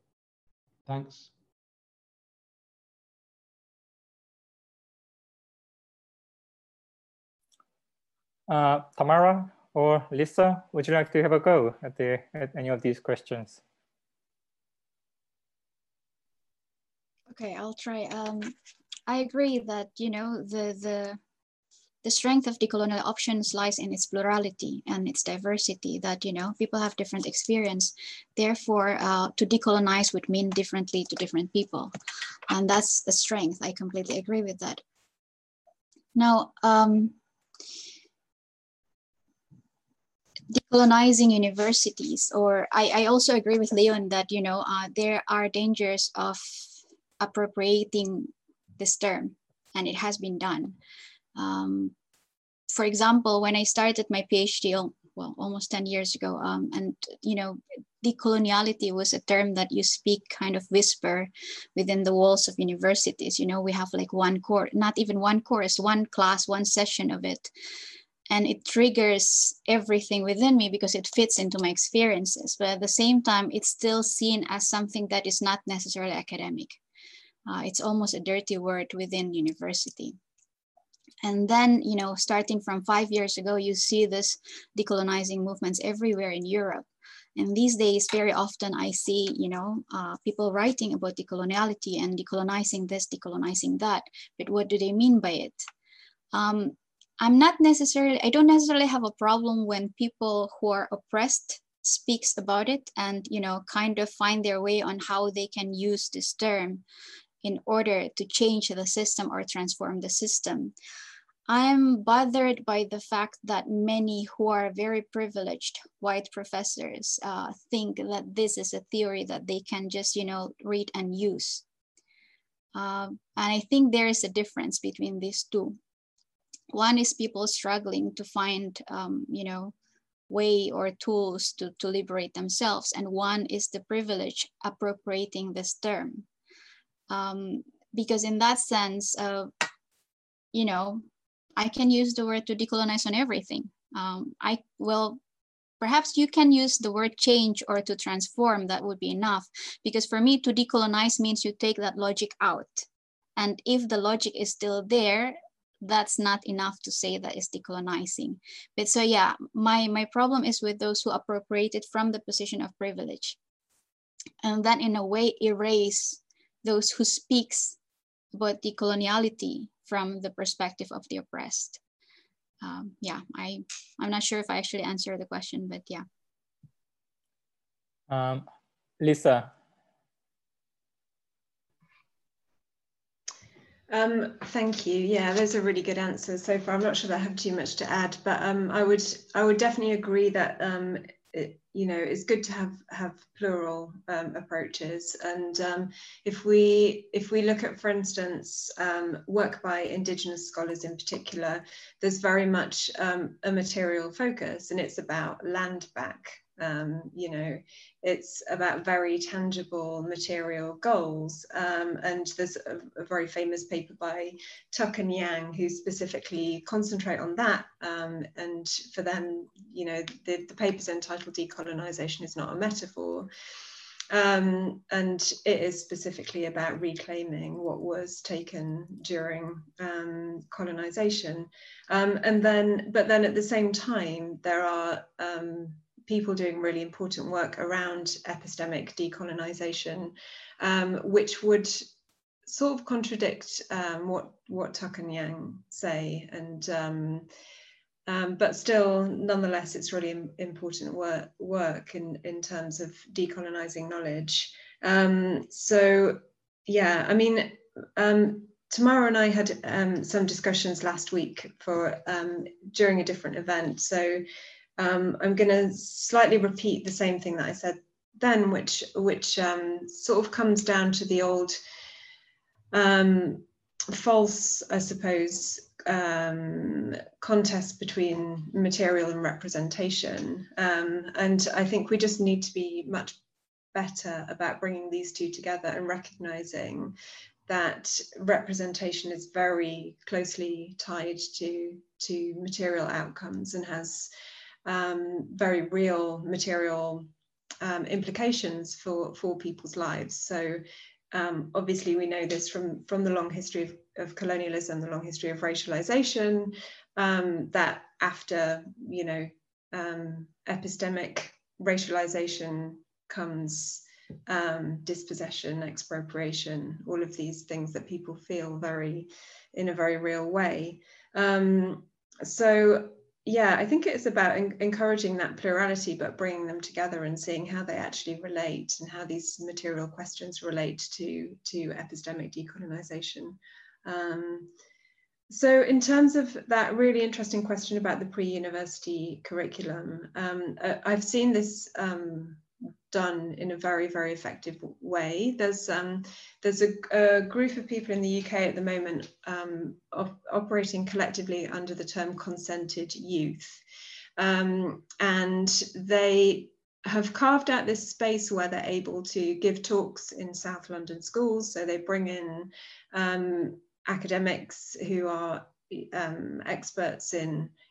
thanks. Uh, Tamara or Lisa, would you like to have a go at, the, at any of these questions? Okay, I'll try. Um, I agree that, you know, the, the, the strength of decolonial options lies in its plurality and its diversity, that, you know, people have different experience. Therefore, uh, to decolonize would mean differently to different people. And that's the strength. I completely agree with that. Now, um, decolonizing universities, or I, I also agree with Leon that, you know, uh, there are dangers of appropriating this term, and it has been done. Um, for example, when I started my PhD, well, almost ten years ago, um, and, you know, decoloniality was a term that you speak kind of whisper within the walls of universities. You know, we have like one course, not even one course, one class, one session of it. and it triggers everything within me because it fits into my experiences. But at the same time, it's still seen as something that is not necessarily academic. Uh, it's almost a dirty word within university. And then, you know, starting from five years ago, you see this decolonizing movements everywhere in Europe. And these days, very often I see, you know, uh, people writing about decoloniality and decolonizing this, decolonizing that. But what do they mean by it? Um, I'm not necessarily, I don't necessarily have a problem when people who are oppressed speaks about it and, you know, kind of find their way on how they can use this term in order to change the system or transform the system. I'm bothered by the fact that many who are very privileged white professors uh, think that this is a theory that they can just, you know, read and use. Um, and I think there is a difference between these two. One is people struggling to find, um, you know, way or tools to, to liberate themselves. And one is the privilege appropriating this term. Um, because in that sense, uh, you know, I can use the word to decolonize on everything. Um, I will, perhaps you can use the word change or to transform, that would be enough. Because for me, to decolonize means you take that logic out. And if the logic is still there, that's not enough to say that it's decolonizing. But so yeah, my, my problem is with those who appropriate it from the position of privilege. And then in a way erase those who speaks about decoloniality from the perspective of the oppressed. Um, yeah, I, I'm not sure if I actually answered the question, but yeah. Um, Lisa. Um, thank you. Yeah, those are really good answers so far. I'm not sure that I have too much to add, but um, I would I would definitely agree that um, it, you know, it's good to have have plural um, approaches. And um, if we if we look at, for instance, um, work by Indigenous scholars in particular, there's very much um, a material focus, and it's about land back. Um, you know, it's about very tangible material goals. Um, and there's a, a very famous paper by Tuck and Yang who specifically concentrate on that. Um, and for them, you know, the, the paper's entitled Decolonization is Not a Metaphor. Um, and it is specifically about reclaiming what was taken during um, colonization. Um, and then, but then at the same time, there are um, people doing really important work around epistemic decolonization, um, which would sort of contradict um, what, what Tuck and Yang say. And, um, um, but still, nonetheless, it's really important work, work in, in terms of decolonizing knowledge. Um, so, yeah, I mean, um, Tamara and I had um, some discussions last week for um, during a different event. So um, I'm going to slightly repeat the same thing that I said then, which which um, sort of comes down to the old um, false, I suppose, um, contest between material and representation. Um, and I think we just need to be much better about bringing these two together and recognizing that representation is very closely tied to, to material outcomes and has um, very real material um, implications for, for people's lives. So um, obviously we know this from, from the long history of, of colonialism, the long history of racialization, um, that after, you know, um, epistemic racialization comes um, dispossession, expropriation, all of these things that people feel very, in a very real way. Um, so yeah, I think it's about en encouraging that plurality, but bringing them together and seeing how they actually relate and how these material questions relate to, to epistemic decolonization. Um, so in terms of that really interesting question about the pre-university curriculum, um, I've seen this um, done in a very, very effective way. There's um, there's a, a group of people in the U K at the moment um, op operating collectively under the term consented youth. Um, and they have carved out this space where they're able to give talks in South London schools. So they bring in um, academics who are um, experts in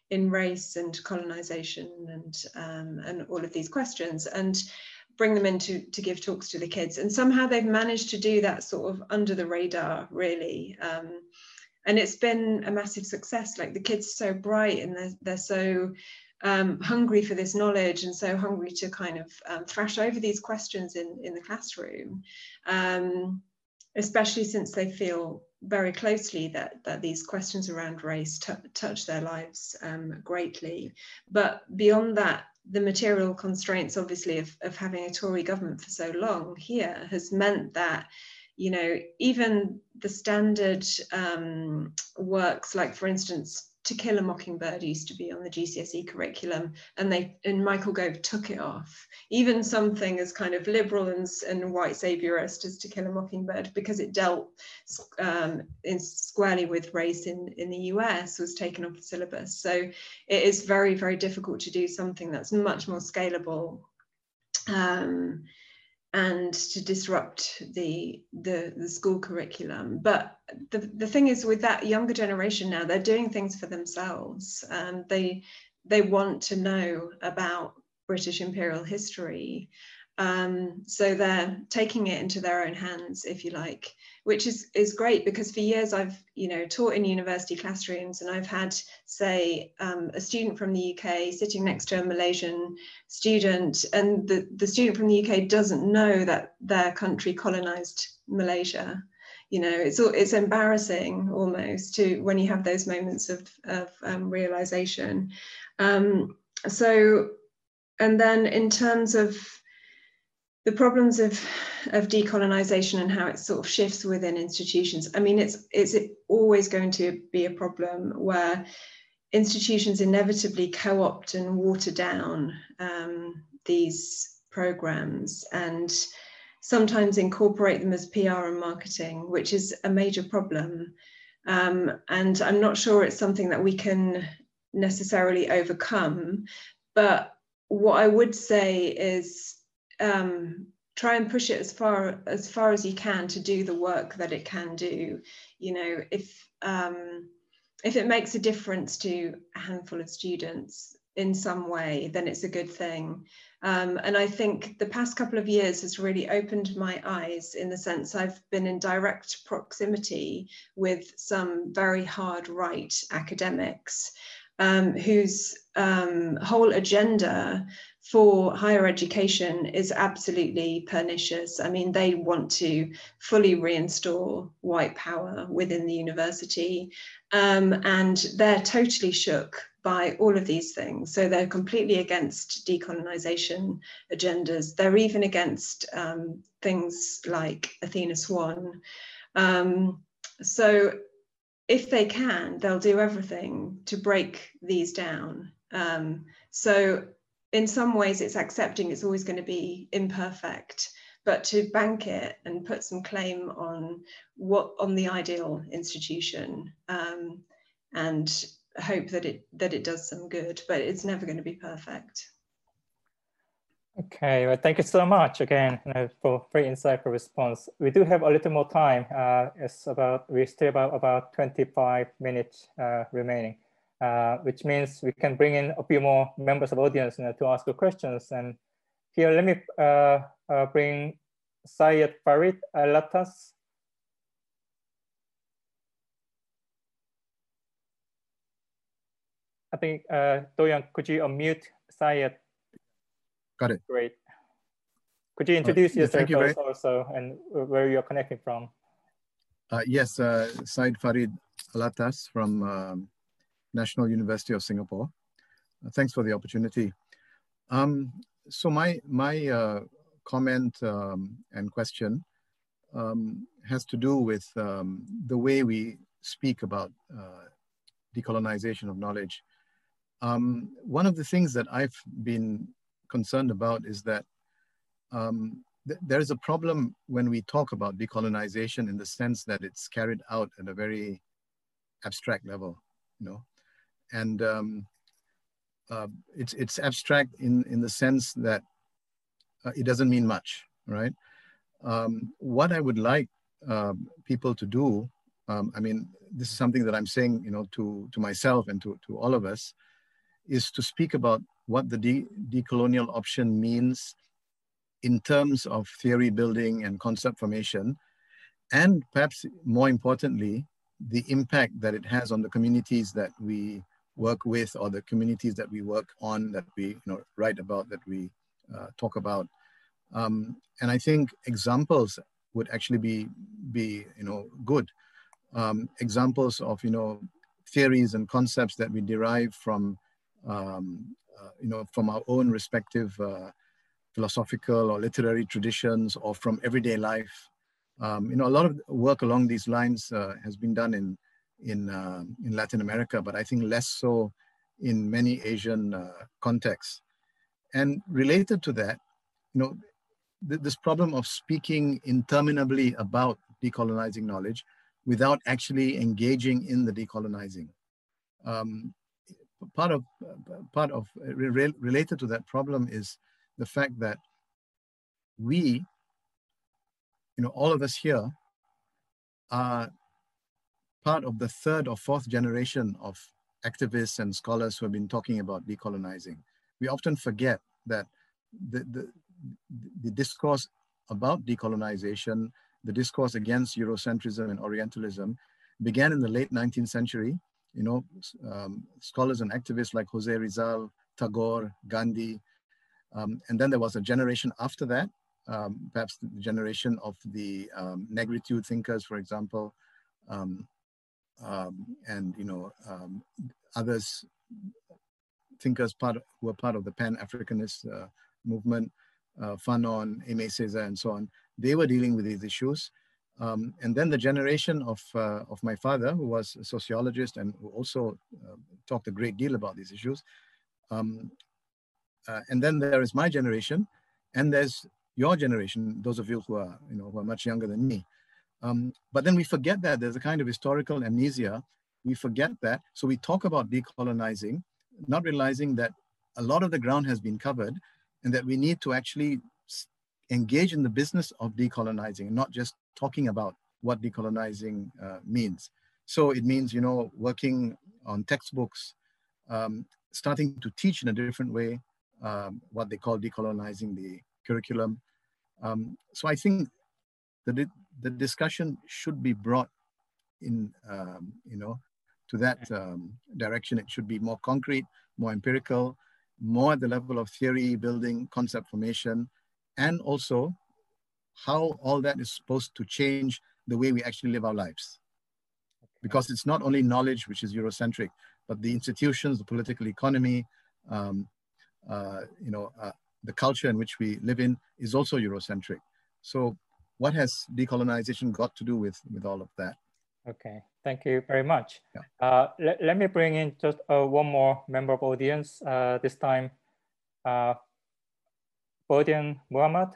in race and colonization and um, and all of these questions, and bring them in to, to give talks to the kids. And somehow they've managed to do that sort of under the radar, really. Um, and it's been a massive success. Like, the kids are so bright, and they're, they're so um, hungry for this knowledge, and so hungry to kind of um, thrash over these questions in, in the classroom, um, especially since they feel very closely that, that these questions around race touch their lives um, greatly. But beyond that, the material constraints, obviously, of, of having a Tory government for so long here has meant that, you know, even the standard um, works, like, for instance, To Kill a Mockingbird used to be on the G C S E curriculum, and they and Michael Gove took it off. Even something as kind of liberal and, and white saviourist as To Kill a Mockingbird, because it dealt um, in squarely with race in, in the U S, was taken off the syllabus. So it is very, very difficult to do something that's much more scalable um, and to disrupt the, the, the school curriculum. But the, the thing is, with that younger generation now, they're doing things for themselves. Um, they, they want to know about British imperial history. Um, so they're taking it into their own hands, if you like, which is, is great, because for years I've, you know, taught in university classrooms, and I've had, say, um, a student from the U K sitting next to a Malaysian student, and the, the student from the U K doesn't know that their country colonized Malaysia. You know, it's, it's embarrassing almost to, when you have those moments of, of um, realization. Um, so, and then in terms of the problems of, of decolonization and how it sort of shifts within institutions. I mean, it's, it's always going to be a problem where institutions inevitably co-opt and water down um, these programs, and sometimes incorporate them as P R and marketing, which is a major problem. Um, and I'm not sure it's something that we can necessarily overcome. But what I would say is, Um, try and push it as far as far as you can to do the work that it can do. You know, if um, if it makes a difference to a handful of students in some way, then it's a good thing. Um, and I think the past couple of years has really opened my eyes, in the sense I've been in direct proximity with some very hard right academics um, whose um, whole agenda for higher education is absolutely pernicious. I mean, they want to fully reinstall white power within the university, um, and they're totally shook by all of these things. So they're completely against decolonization agendas. They're even against um, things like Athena Swan. Um, so if they can, they'll do everything to break these down. Um, so in some ways, it's accepting it's always going to be imperfect, but to bank it and put some claim on what on the ideal institution, um, and hope that it that it does some good, but it's never going to be perfect. Okay, well, thank you so much again uh, for very insightful response. We do have a little more time. Uh, it's about we still about about twenty-five minutes uh, remaining. Uh, which means we can bring in a few more members of the audience, you know, to ask the questions. And here, let me uh, uh, bring Syed Farid Alatas. I think, uh, Do-Young, could you unmute Syed? Got it. Great. Could you introduce uh, yeah, yourself you also, and where you're connecting from? Uh, yes, uh, Syed Farid Alatas from um, National University of Singapore. Uh, thanks for the opportunity. Um, so my, my uh, comment um, and question um, has to do with um, the way we speak about uh, decolonization of knowledge. Um, one of the things that I've been concerned about is that um, th there's a problem when we talk about decolonization, in the sense that it's carried out at a very abstract level, you know. And um, uh, it's it's abstract in in the sense that uh, it doesn't mean much, right? Um, what I would like uh, people to do, um, I mean, this is something that I'm saying, you know, to to myself and to to all of us, is to speak about what the de decolonial option means in terms of theory building and concept formation, and perhaps more importantly, the impact that it has on the communities that we work with, or the communities that we work on, that we you know, write about, that we uh, talk about. Um, and I think examples would actually be, be you know, good. Um, examples of you know, theories and concepts that we derive from, um, uh, you know, from our own respective uh, philosophical or literary traditions, or from everyday life. Um, you know, a lot of work along these lines uh, has been done in in uh, in Latin America, but I think less so in many Asian uh, contexts. And related to that, you know, th this problem of speaking interminably about decolonizing knowledge without actually engaging in the decolonizing. Um, part of uh, part of uh, re related to that problem is the fact that we, you know, all of us here are part of the third or fourth generation of activists and scholars who have been talking about decolonizing. We often forget that the, the, the discourse about decolonization, the discourse against Eurocentrism and Orientalism began in the late nineteenth century. You know, um, scholars and activists like Jose Rizal, Tagore, Gandhi, um, and then there was a generation after that, um, perhaps the generation of the um, negritude thinkers, for example, um, um, and you know um, others, thinkers part of, who were part of the Pan-Africanist uh, movement, uh, Fanon, Aimé Césaire, and so on. They were dealing with these issues. Um, and then the generation of, uh, of my father, who was a sociologist and who also uh, talked a great deal about these issues. Um, uh, and then there is my generation, and there's your generation, those of you who are, you know, who are much younger than me. Um, but then we forget that there's a kind of historical amnesia. We forget that. So we talk about decolonizing, not realizing that a lot of the ground has been covered, and that we need to actually engage in the business of decolonizing, and not just talking about what decolonizing uh, means. So it means, you know, working on textbooks, um, starting to teach in a different way, um, what they call decolonizing the curriculum. Um, so I think the, the discussion should be brought in, um, you know, to that um, direction. It should be more concrete, more empirical, more at the level of theory building, concept formation, and also how all that is supposed to change the way we actually live our lives. Because it's not only knowledge which is Eurocentric, but the institutions, the political economy, um, uh, you know, uh, the culture in which we live in is also Eurocentric. So what has decolonization got to do with, with all of that? Okay, thank you very much. Yeah. Uh, let, let me bring in just uh, one more member of audience, uh, this time, uh, Bodian Muhammad.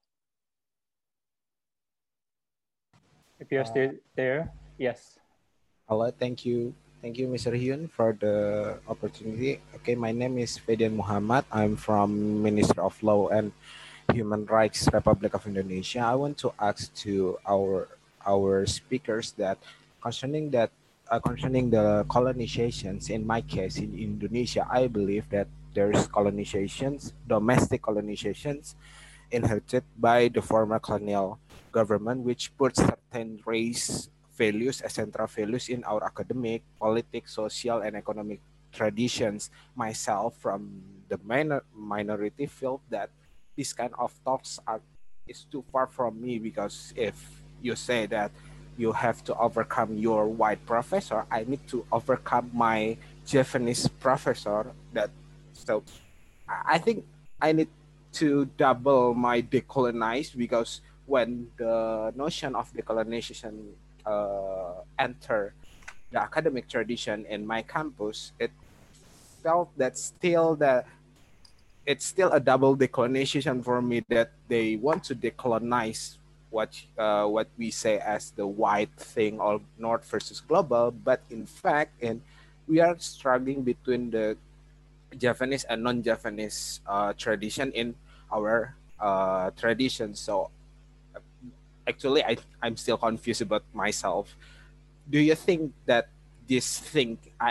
If you're uh, still there, yes. Hello, thank you. Thank you, Mister Hyun, for the opportunity. Okay, my name is Fedian Muhammad. I'm from Ministry of Law and Human Rights, Republic of Indonesia. I want to ask to our our speakers that concerning that uh, concerning the colonizations. In my case, in Indonesia, I believe that there's colonizations, domestic colonizations, inherited by the former colonial government, which put certain race values as central values in our academic, politics, social, and economic traditions. Myself, from the minor minority, feel that this kind of talks are is too far from me, because if you say that you have to overcome your white professor, I need to overcome my Japanese professor. That so I think I need to double my decolonized, because when the notion of decolonization uh, enter the academic tradition in my campus, it felt that still that it's still a double decolonization for me, that they want to decolonize what uh, what we say as the white thing, or North versus global, but in fact, and we are struggling between the Japanese and non-Japanese uh, tradition in our uh, tradition. So actually, I, I'm still confused about myself. Do you think that this thing, I,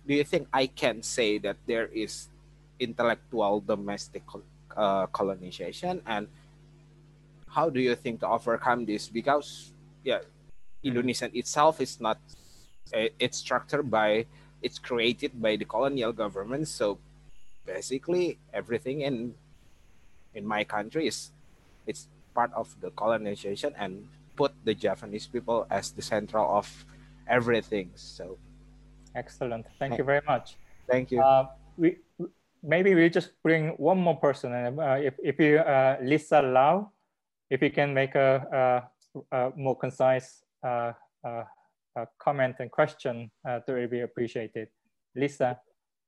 do you think I can say that there is intellectual domestic uh, colonization, and how do you think to overcome this? Because yeah, Indonesian itself is not uh, it's structured by it's created by the colonial government, so basically everything in in my country is it's part of the colonization and put the Japanese people as the central of everything. So excellent, thank you very much. Thank you. Uh, we maybe we just bring one more person, and uh, if if you uh, Lisa Lau, if you can make a, a, a more concise uh, uh, uh, comment and question, uh, that would be appreciated. Lisa.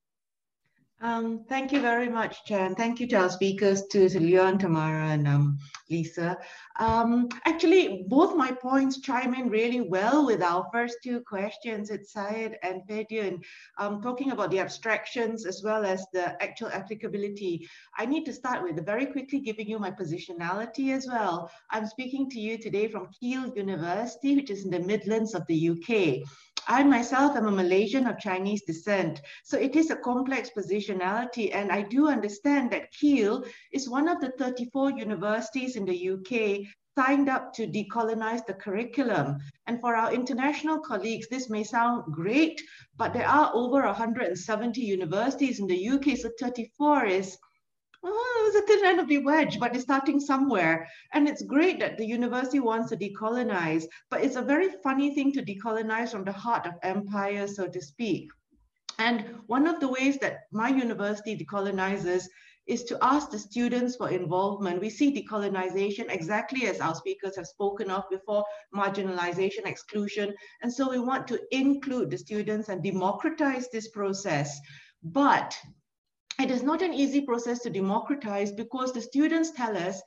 Um, thank you very much, Chair, and thank you to our speakers, to, to Leon, Tamara, and um, Lisa. Um, actually, both my points chime in really well with our first two questions. It's Syed and Fedian, um, talking about the abstractions as well as the actual applicability. I need to start with very quickly giving you my positionality as well. I'm speaking to you today from Keele University, which is in the Midlands of the U K. I myself am a Malaysian of Chinese descent, so it is a complex positionality, and I do understand that Keele is one of the thirty-four universities in the U K signed up to decolonize the curriculum. And for our international colleagues, this may sound great, but there are over one hundred seventy universities in the U K, so thirty-four is oh, it's a thin end of the wedge, but it's starting somewhere. And it's great that the university wants to decolonize, but it's a very funny thing to decolonize from the heart of empire, so to speak. And one of the ways that my university decolonizes is to ask the students for involvement. We see decolonization exactly as our speakers have spoken of before, marginalization, exclusion. And so we want to include the students and democratize this process. But it is not an easy process to democratize, because the students tell us,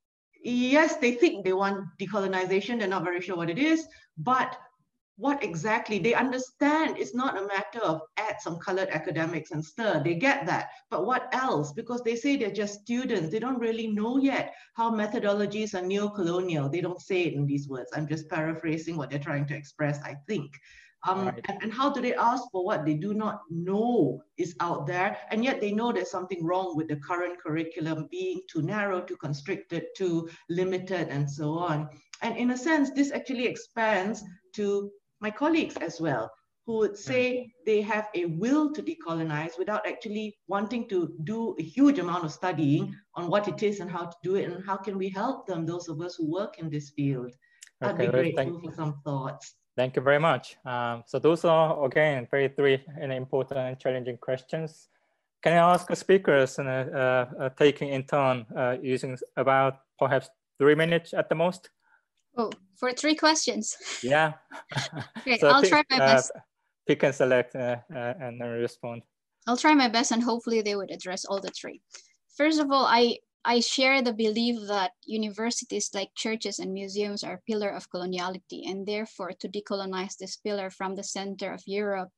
yes, they think they want decolonization, they're not very sure what it is, but what exactly? They understand it's not a matter of add some colored academics and stir, they get that, but what else? Because they say they're just students, they don't really know yet how methodologies are neo-colonial. They don't say it in these words, I'm just paraphrasing what they're trying to express, I think. Um, right. and, and how do they ask for what they do not know is out there, and yet they know there's something wrong with the current curriculum being too narrow, too constricted, too limited, and so on. And in a sense, this actually expands to my colleagues as well, who would say they have a will to decolonize without actually wanting to do a huge amount of studying on what it is and how to do it, and how can we help them, those of us who work in this field. I'd okay, be grateful for some thoughts. Thank you very much. Um, so those are, again, very three important and challenging questions. Can I ask the speakers uh, uh, uh, taking in turn uh, using about perhaps three minutes at the most? Oh, for three questions. Yeah. Great, so I'll try my uh, best. Pick and select uh, uh, and respond. I'll try my best, and hopefully they would address all the three. First of all, I I share the belief that universities like churches and museums are a pillar of coloniality, and therefore to decolonize this pillar from the center of Europe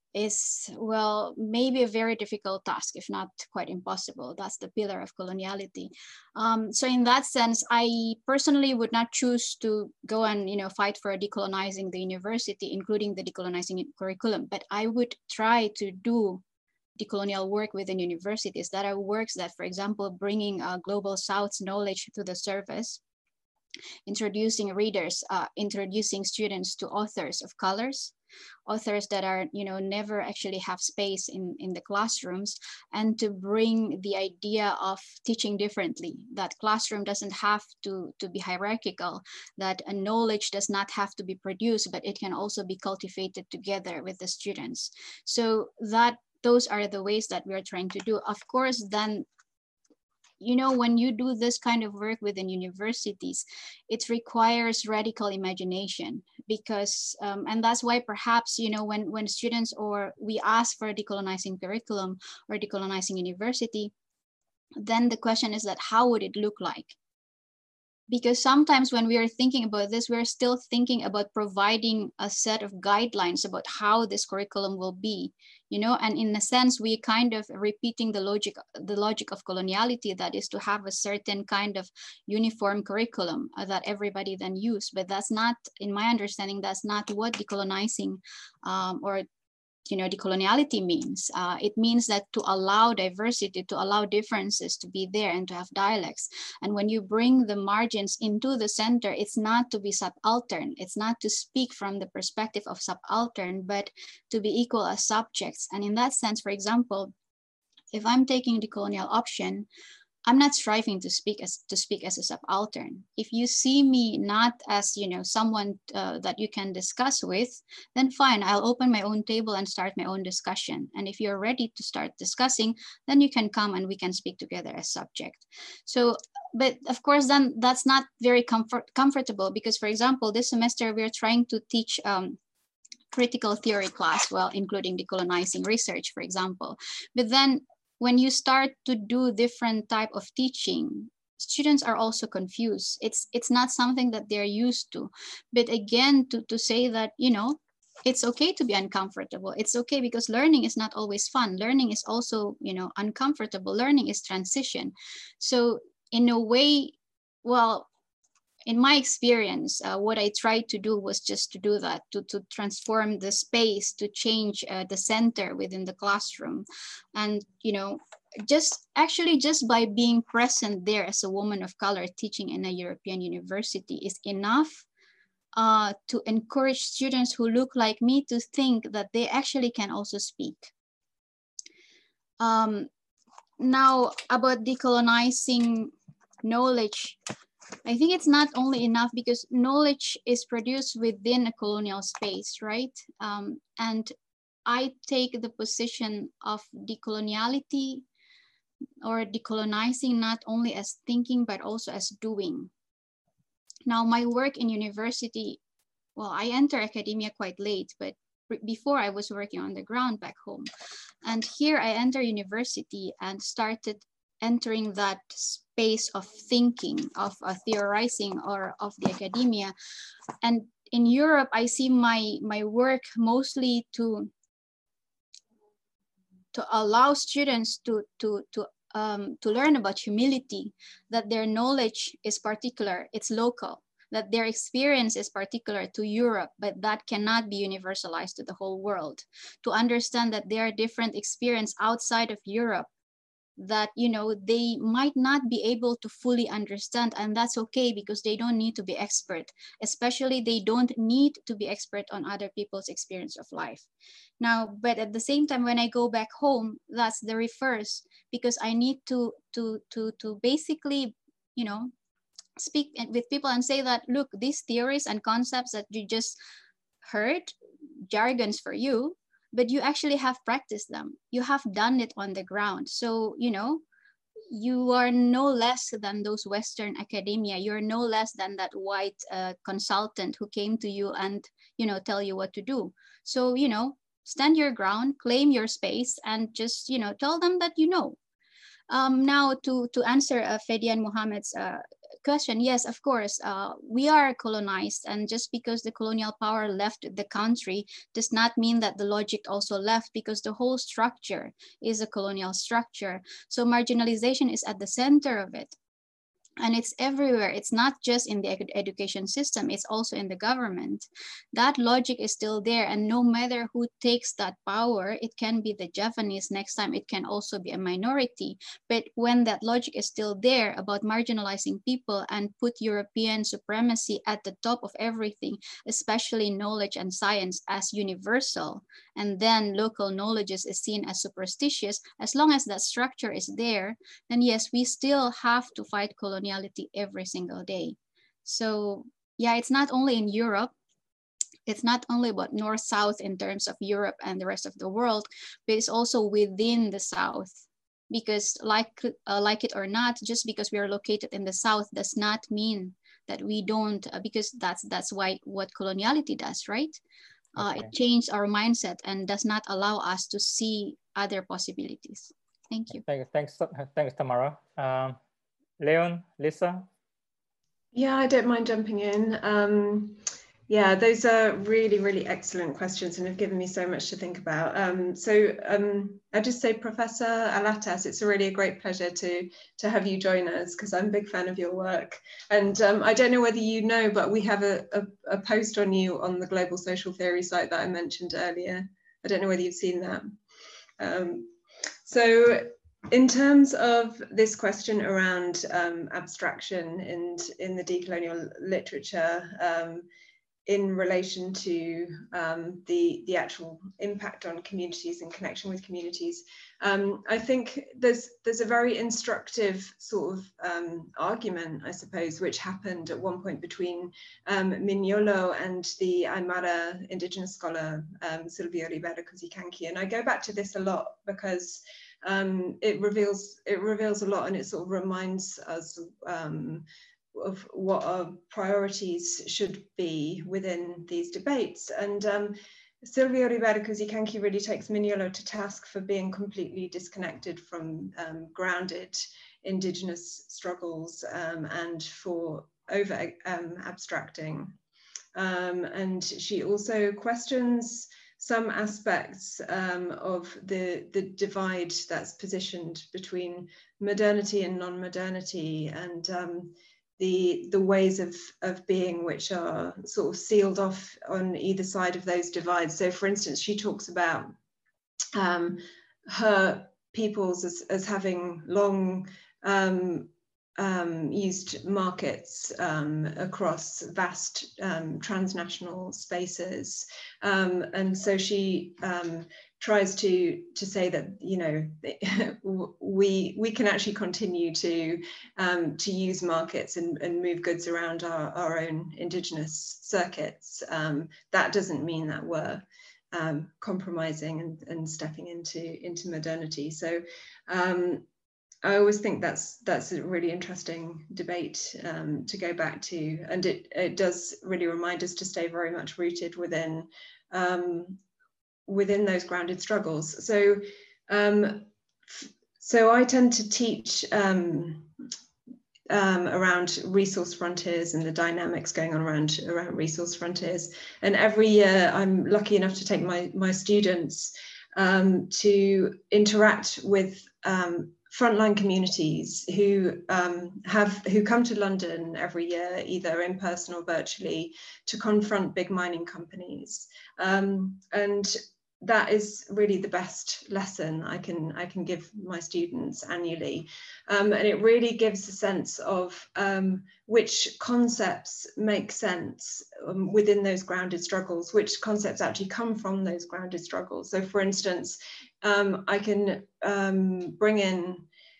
is, well, maybe a very difficult task, if not quite impossible. That's the pillar of coloniality. Um, so in that sense, I personally would not choose to go and, you know, fight for decolonizing the university, including the decolonizing curriculum, but I would try to do decolonial work within universities that are works that, for example, bringing uh, global South's knowledge to the surface, introducing readers, uh, introducing students to authors of colors, authors that are, you know, never actually have space in, in the classrooms, and to bring the idea of teaching differently, that classroom doesn't have to, to be hierarchical, that a knowledge does not have to be produced, but it can also be cultivated together with the students. So that those are the ways that we're trying to do. Of course, then, you know, when you do this kind of work within universities, it requires radical imagination, because, um, and that's why perhaps, you know, when, when students or we ask for a decolonizing curriculum or decolonizing university, then the question is that how would it look like? Because sometimes when we are thinking about this, we're still thinking about providing a set of guidelines about how this curriculum will be, you know, and in a sense, we kind of repeating the logic, the logic of coloniality, that is to have a certain kind of uniform curriculum uh, that everybody then use. But that's not, in my understanding, that's not what decolonizing um, or you know, decoloniality means. Uh, it means that to allow diversity, to allow differences to be there and to have dialects. And when you bring the margins into the center, it's not to be subaltern. It's not to speak from the perspective of subaltern, but to be equal as subjects. And in that sense, for example, if I'm taking the decolonial option, I'm not striving to speak as to speak as a subaltern. If you see me not as, you know, someone uh, that you can discuss with, then fine, I'll open my own table and start my own discussion. And if you're ready to start discussing, then you can come and we can speak together as subject. So, but of course, then that's not very comfort comfortable because, for example, this semester we're trying to teach um, critical theory class, well, including decolonizing research, for example. But then when you start to do different type of teaching, students are also confused. It's it's not something that they're used to. But again, to, to say that, you know, it's okay to be uncomfortable. It's okay because learning is not always fun. Learning is also, you know, uncomfortable. Learning is transition. So in a way, well, in my experience, uh, what I tried to do was just to do that, to, to transform the space, to change uh, the center within the classroom. And, you know, just actually just by being present there as a woman of color teaching in a European university is enough uh, to encourage students who look like me to think that they actually can also speak. Um, now, about decolonizing knowledge, I think it's not only enough because knowledge is produced within a colonial space, right? Um, and I take the position of decoloniality or decolonizing not only as thinking, but also as doing. Now, my work in university, well, I enter academia quite late, but before I was working on the ground back home. And here I enter university and started entering that space of thinking, of uh, theorizing, or of the academia. And in Europe, I see my, my work mostly to, to allow students to, to, to, um, to learn about humility, that their knowledge is particular, it's local, that their experience is particular to Europe, but that cannot be universalized to the whole world. To understand that there are different experiences outside of Europe that, you know, they might not be able to fully understand, and that's okay because they don't need to be expert. Especially they don't need to be expert on other people's experience of life. Now, but at the same time, when I go back home, that's the reverse, because I need to, to, to, to basically, you know, speak with people and say that, look, these theories and concepts that you just heard, jargons for you, but you actually have practiced them. You have done it on the ground. So, you know, you are no less than those Western academia. You're no less than that white uh, consultant who came to you and, you know, tell you what to do. So, you know, stand your ground, claim your space, and just, you know, tell them that you know. Um, now, to, to answer uh, Fedian Mohammed's uh, question, yes, of course, uh, we are colonized, and just because the colonial power left the country does not mean that the logic also left, because the whole structure is a colonial structure. So marginalization is at the center of it. And it's everywhere. It's not just in the ed education system, it's also in the government. That logic is still there. And no matter who takes that power, it can be the Japanese next time, it can also be a minority. But when that logic is still there about marginalizing people and put European supremacy at the top of everything, especially knowledge and science as universal, and then local knowledge is seen as superstitious, as long as that structure is there, then yes, we still have to fight colonialism every single day. So yeah, it's not only in Europe, it's not only about north-south in terms of Europe and the rest of the world, but it's also within the South. Because like, uh, like it or not, just because we are located in the South does not mean that we don't, uh, because that's that's why what coloniality does, right? Uh, okay. It changed our mindset and does not allow us to see other possibilities. Thank you. Thanks, thanks, thanks Tamara. Um, Leon, Lisa? Yeah, I don't mind jumping in. Um, yeah, those are really, really excellent questions and have given me so much to think about. Um, so um, I just say, Professor Alatas, it's really a great pleasure to, to have you join us, because I'm a big fan of your work. And um, I don't know whether you know, but we have a, a, a post on you on the Global Social Theory site that I mentioned earlier. I don't know whether you've seen that. Um, so in terms of this question around um, abstraction and in the decolonial literature, um, in relation to um, the, the actual impact on communities and connection with communities. Um, I think there's, there's a very instructive sort of um, argument, I suppose, which happened at one point between um, Mignolo and the Aymara indigenous scholar, um, Silvia Ribera Cusicanqui. And I go back to this a lot because um, it reveals, it reveals a lot, and it sort of reminds us um, of what our priorities should be within these debates. And um, Silvia Ribera Cusicanqui really takes Mignolo to task for being completely disconnected from um, grounded indigenous struggles um, and for over um, abstracting. Um, and she also questions some aspects um, of the, the divide that's positioned between modernity and non-modernity, and um, the the ways of of being which are sort of sealed off on either side of those divides. So for instance, she talks about um, her peoples as, as having long um, um, used markets um, across vast um, transnational spaces. Um, and so she um, tries to to say that, you know, we we can actually continue to um, to use markets and, and move goods around our, our own indigenous circuits. Um, that doesn't mean that we're um, compromising and, and stepping into into modernity. So um, I always think that's that's a really interesting debate um, to go back to, and it it does really remind us to stay very much rooted within um, within those grounded struggles. So um, so I tend to teach um, um, around resource frontiers and the dynamics going on around around resource frontiers. And every year I'm lucky enough to take my my students um, to interact with um, frontline communities who um, have who come to London every year, either in person or virtually, to confront big mining companies. Um, and that is really the best lesson I can I can give my students annually, um, and it really gives a sense of um, which concepts make sense um, within those grounded struggles, which concepts actually come from those grounded struggles. So, for instance, um, I can um, bring in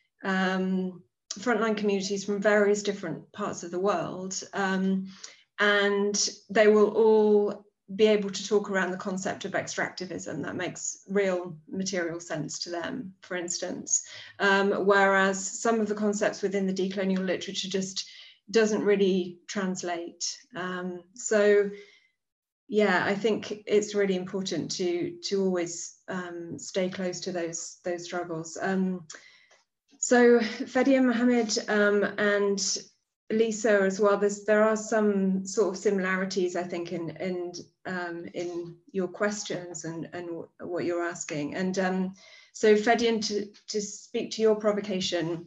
um, frontline communities from various different parts of the world, um, and they will all be able to talk around the concept of extractivism that makes real material sense to them, for instance, um, whereas some of the concepts within the decolonial literature just doesn't really translate. Um, so yeah, I think it's really important to to always um, stay close to those those struggles. Um, so Fadia Mohammed um, and Lisa as well, there's, there are some sort of similarities, I think, in in um, in your questions and, and what you're asking. And um, so Fedian, to, to speak to your provocation,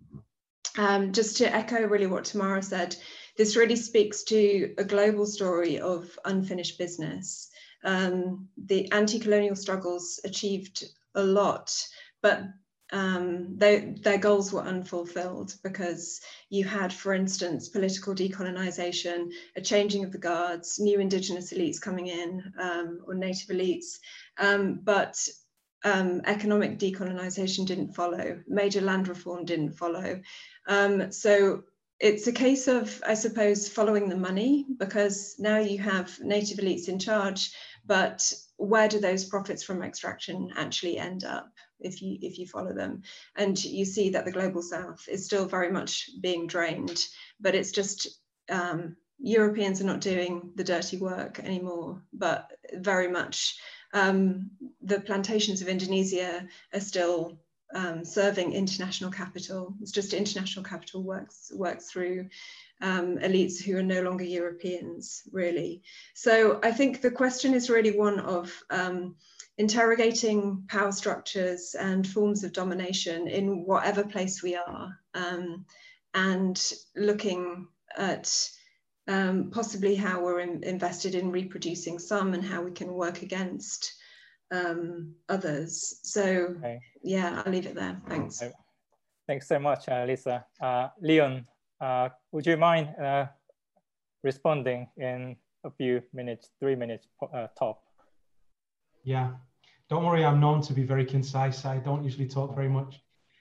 um, just to echo really what Tamara said, this really speaks to a global story of unfinished business. Um, the anti-colonial struggles achieved a lot, but Um, they, their goals were unfulfilled because you had, for instance, political decolonisation, a changing of the guards, new indigenous elites coming in, um, or native elites, um, but um, economic decolonisation didn't follow, major land reform didn't follow. Um, so it's a case of, I suppose, following the money, because now you have native elites in charge, but where do those profits from extraction actually end up if you if you follow them? And you see that the global south is still very much being drained, but it's just um, Europeans are not doing the dirty work anymore, but very much um, the plantations of Indonesia are still um, serving international capital. It's just international capital works works through Um, elites who are no longer Europeans, really. So I think the question is really one of um, interrogating power structures and forms of domination in whatever place we are, um, and looking at um, possibly how we're in, invested in reproducing some and how we can work against um, others. So okay. yeah, I'll leave it there. Thanks. Thanks so much, uh, Lisa. Uh, Leon, uh, would you mind uh, responding in a few minutes, three minutes uh, top? Yeah, don't worry, I'm known to be very concise. I don't usually talk very much.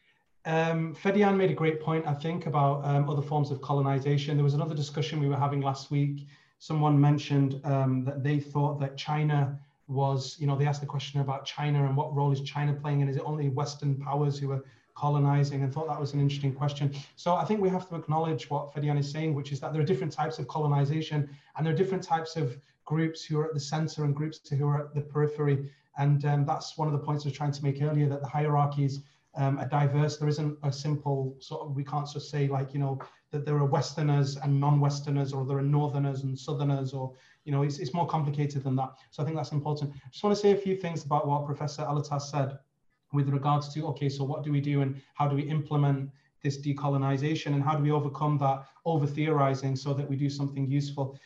Um, Fedian made a great point, I think, about um, other forms of colonization. There was another discussion we were having last week. Someone mentioned um, that they thought that China was, you know, they asked the question about China and what role is China playing, and is it only Western powers who are colonizing, and thought that was an interesting question. So I think we have to acknowledge what Fedian is saying, which is that there are different types of colonization, and there are different types of groups who are at the center and groups who are at the periphery. And um, that's one of the points I was trying to make earlier, that the hierarchies um, are diverse. There isn't a simple sort of, we can't just say like, you know, that there are Westerners and non-Westerners, or there are Northerners and Southerners, or, you know, it's, it's more complicated than that. So I think that's important. I just want to say a few things about what Professor Alatas said with regards to, okay, so what do we do and how do we implement this decolonization, and how do we overcome that over-theorizing so that we do something useful?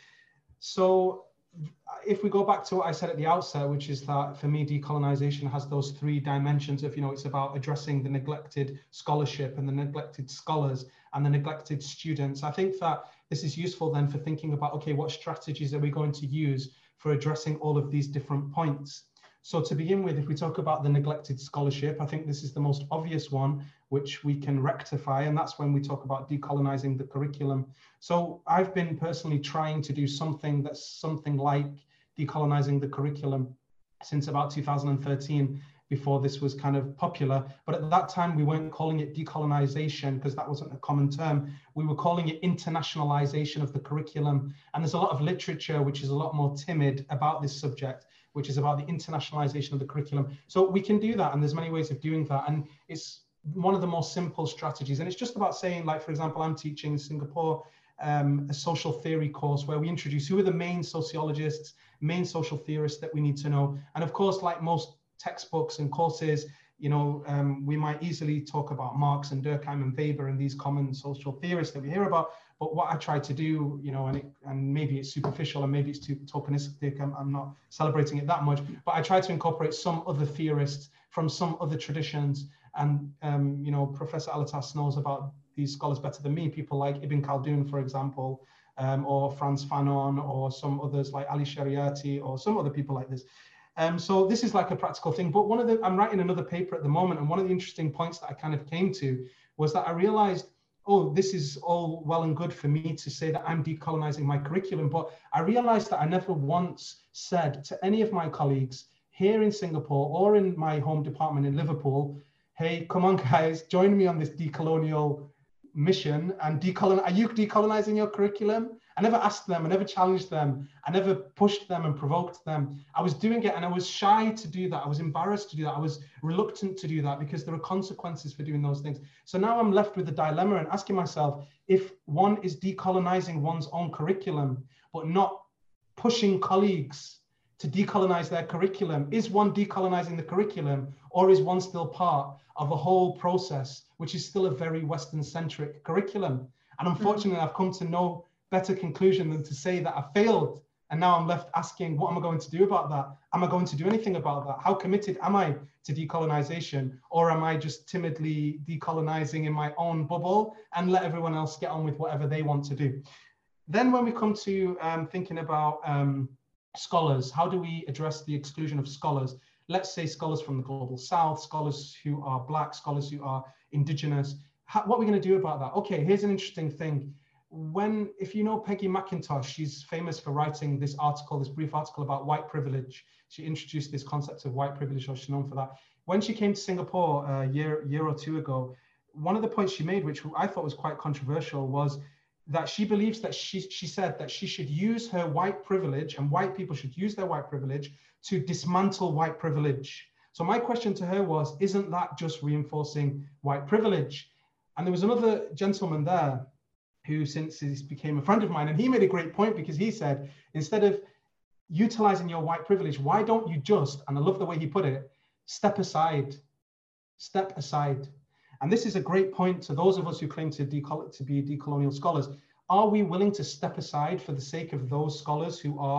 So if we go back to what I said at the outset, which is that for me, decolonization has those three dimensions of, you know, it's about addressing the neglected scholarship and the neglected scholars and the neglected students. I think that this is useful then for thinking about, okay, what strategies are we going to use for addressing all of these different points? So to begin with, if we talk about the neglected scholarship, I think this is the most obvious one, which we can rectify, and that's when we talk about decolonizing the curriculum. So I've been personally trying to do something that's something like decolonizing the curriculum since about two thousand thirteen, before this was kind of popular. But at that time, we weren't calling it decolonization because that wasn't a common term. We were calling it internationalization of the curriculum. And there's a lot of literature which is a lot more timid about this subject, which is about the internationalization of the curriculum. So we can do that, and there's many ways of doing that. And it's one of the more simple strategies. And it's just about saying, like, for example, I'm teaching in Singapore um, a social theory course where we introduce who are the main sociologists, main social theorists that we need to know. And of course, like most textbooks and courses, you know, um, we might easily talk about Marx and Durkheim and Weber and these common social theorists that we hear about. But what I try to do, you know, and, it, and maybe it's superficial and maybe it's too tokenistic, I'm, I'm not celebrating it that much, but I try to incorporate some other theorists from some other traditions. And, um, you know, Professor Alatas knows about these scholars better than me, people like Ibn Khaldun, for example, um, or Frantz Fanon, or some others like Ali Shariati, or some other people like this. Um, so this is like a practical thing. But one of the, I'm writing another paper at the moment, and one of the interesting points that I kind of came to was that I realized, oh, this is all well and good for me to say that I'm decolonizing my curriculum, but I realized that I never once said to any of my colleagues here in Singapore or in my home department in Liverpool, hey, come on guys, join me on this decolonial mission and decolon. Are you decolonizing your curriculum? I never asked them, I never challenged them, I never pushed them and provoked them. I was doing it and I was shy to do that. I was embarrassed to do that. I was reluctant to do that because there are consequences for doing those things. So now I'm left with the dilemma and asking myself, if one is decolonizing one's own curriculum, but not pushing colleagues to decolonize their curriculum, is one decolonizing the curriculum, or is one still part of a whole process, which is still a very Western-centric curriculum? And unfortunately, I've come to no better conclusion than to say that I failed. And now I'm left asking, what am I going to do about that? Am I going to do anything about that? How committed am I to decolonization? Or am I just timidly decolonizing in my own bubble and let everyone else get on with whatever they want to do? Then when we come to um, thinking about um, scholars, how do we address the exclusion of scholars? Let's say scholars from the Global South, scholars who are Black, scholars who are Indigenous. How, what are we going to do about that? Okay, here's an interesting thing. When, if you know Peggy McIntosh, she's famous for writing this article, this brief article about white privilege. She introduced this concept of white privilege, or she's known for that. When she came to Singapore a year, year or two ago, one of the points she made, which I thought was quite controversial, was that she believes that she, she said that she should use her white privilege, and white people should use their white privilege to dismantle white privilege. So my question to her was, isn't that just reinforcing white privilege? And there was another gentleman there who since he became a friend of mine, and he made a great point, because he said, instead of utilizing your white privilege, why don't you just, and I love the way he put it, step aside, step aside. And this is a great point to those of us who claim to, decol to be decolonial scholars. Are we willing to step aside for the sake of those scholars who are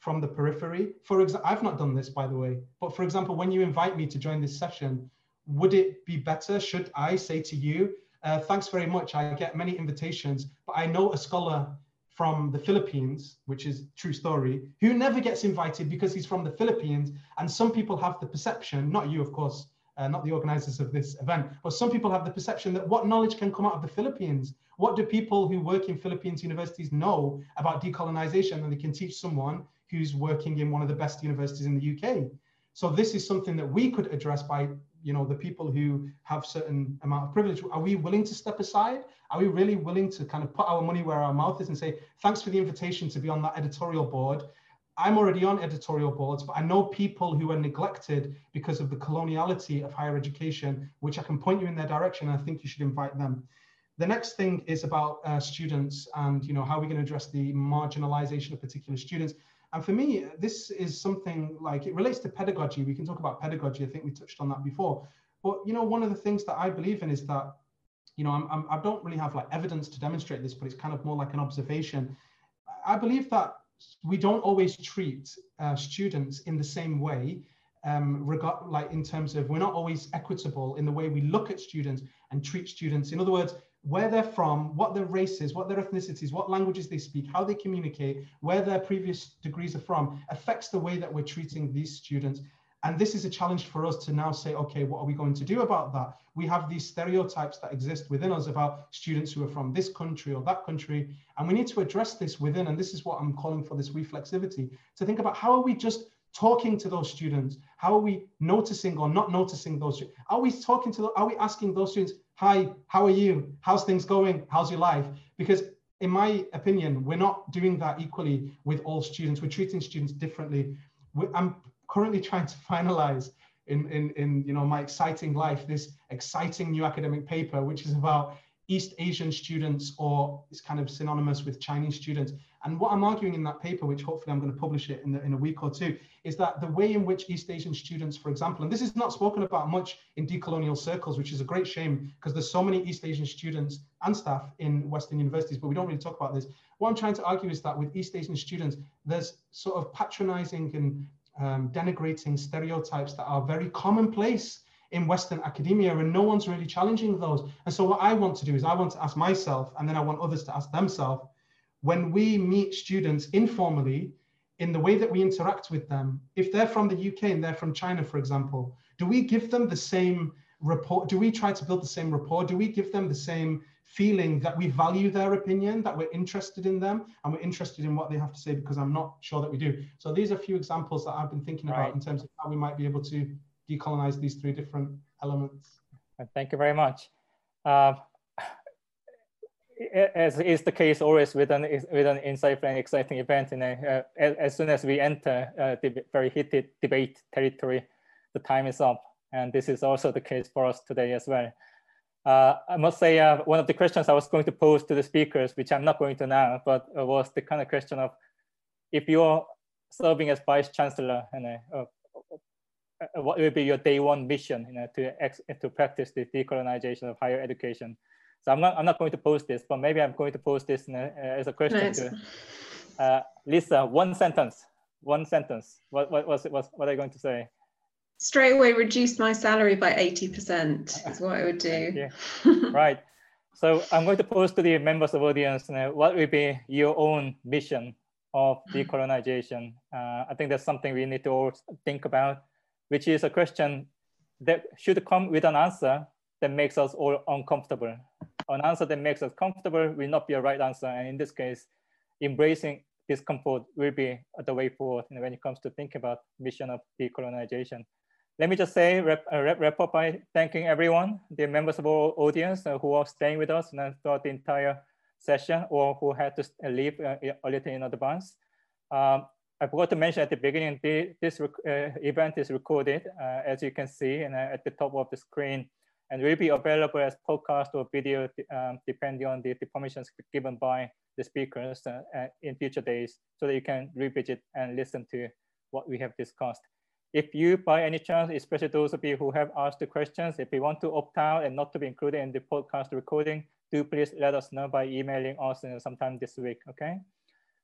from the periphery. For example, I've not done this, by the way, but for example, when you invite me to join this session, would it be better, should I say to you, uh, thanks very much, I get many invitations, but I know a scholar from the Philippines, which is true story, who never gets invited because he's from the Philippines. And some people have the perception, not you, of course, uh, not the organizers of this event, but some people have the perception that what knowledge can come out of the Philippines? What do people who work in Philippines universities know about decolonization? And they can teach someone who's working in one of the best universities in the U K. So this is something that we could address by, you know, the people who have certain amount of privilege. Are we willing to step aside? Are we really willing to kind of put our money where our mouth is and say, thanks for the invitation to be on that editorial board. I'm already on editorial boards, but I know people who are neglected because of the coloniality of higher education, which I can point you in their direction. And I think you should invite them. The next thing is about uh, students and, you know, how we're going to address the marginalization of particular students. And for me, this is something like, it relates to pedagogy. We can talk about pedagogy. I think we touched on that before. But, you know, one of the things that I believe in is that, you know, I'm, I'm, I don't really have like evidence to demonstrate this, but it's kind of more like an observation. I believe that we don't always treat uh, students in the same way, um, regard, like in terms of, we're not always equitable in the way we look at students and treat students. In other words, where they're from, what their race is, what their ethnicities, what languages they speak, how they communicate, where their previous degrees are from, affects the way that we're treating these students. And this is a challenge for us to now say, okay, what are we going to do about that? We have these stereotypes that exist within us about students who are from this country or that country, and we need to address this within, and this is what I'm calling for, this reflexivity, to think about how are we just talking to those students? How are we noticing or not noticing those? Are we talking to, are we asking those students, hi, how are you? How's things going? How's your life? Because in my opinion, we're not doing that equally with all students. We're treating students differently. we I'm currently trying to finalize in, in, in you know, my exciting life, this exciting new academic paper, which is about East Asian students, or it's kind of synonymous with Chinese students. And what I'm arguing in that paper, which hopefully I'm going to publish it in, the, in a week or two, is that the way in which East Asian students, for example, and this is not spoken about much in decolonial circles, which is a great shame because there's so many East Asian students and staff in Western universities, but we don't really talk about this. What I'm trying to argue is that with East Asian students, there's sort of patronizing and um, denigrating stereotypes that are very commonplace in Western academia, and no one's really challenging those. And so what I want to do is I want to ask myself, and then I want others to ask themselves, when we meet students informally, in the way that we interact with them, if they're from the U K and they're from China, for example, do we give them the same rapport? Do we try to build the same rapport? Do we give them the same feeling that we value their opinion, that we're interested in them, and we're interested in what they have to say? Because I'm not sure that we do. So these are a few examples that I've been thinking about right. in terms of how we might be able to decolonize these three different elements. Thank you very much. Uh, as is the case always with an with an insightful and exciting event, and uh, as, as soon as we enter uh, the very heated debate territory, the time is up, and this is also the case for us today as well. Uh, I must say, uh, one of the questions I was going to pose to the speakers, which I'm not going to now, but uh, was the kind of question of, if you're serving as Vice Chancellor, and uh, uh, what will be your day one mission, you know, to ex to practice the decolonization of higher education? So I'm not I'm not going to post this, but maybe I'm going to post this in a, uh, as a question nice. to uh, Lisa. One sentence, one sentence. What what was it? Was what are you going to say? Straight away, reduce my salary by eighty percent is what I would do. Yeah. Right. So I'm going to pose to the members of the audience, you know, what will be your own mission of decolonization? Uh, I think that's something we need to all think about, which is a question that should come with an answer that makes us all uncomfortable. An answer that makes us comfortable will not be a right answer. And in this case, embracing discomfort will be the way forward, you know, when it comes to thinking about mission of decolonization. Let me just say, wrap, uh, wrap up by thanking everyone, the members of our audience uh, who are staying with us uh, throughout the entire session, or who had to leave uh, a little in advance. Um, I forgot to mention at the beginning, the, this uh, event is recorded, uh, as you can see, and uh, at the top of the screen, and will be available as podcast or video, um, depending on the, the permissions given by the speakers uh, uh, in future days, so that you can revisit and listen to what we have discussed. If you, by any chance, especially those of you who have asked the questions, if you want to opt out and not to be included in the podcast recording, do please let us know by emailing us sometime this week, okay?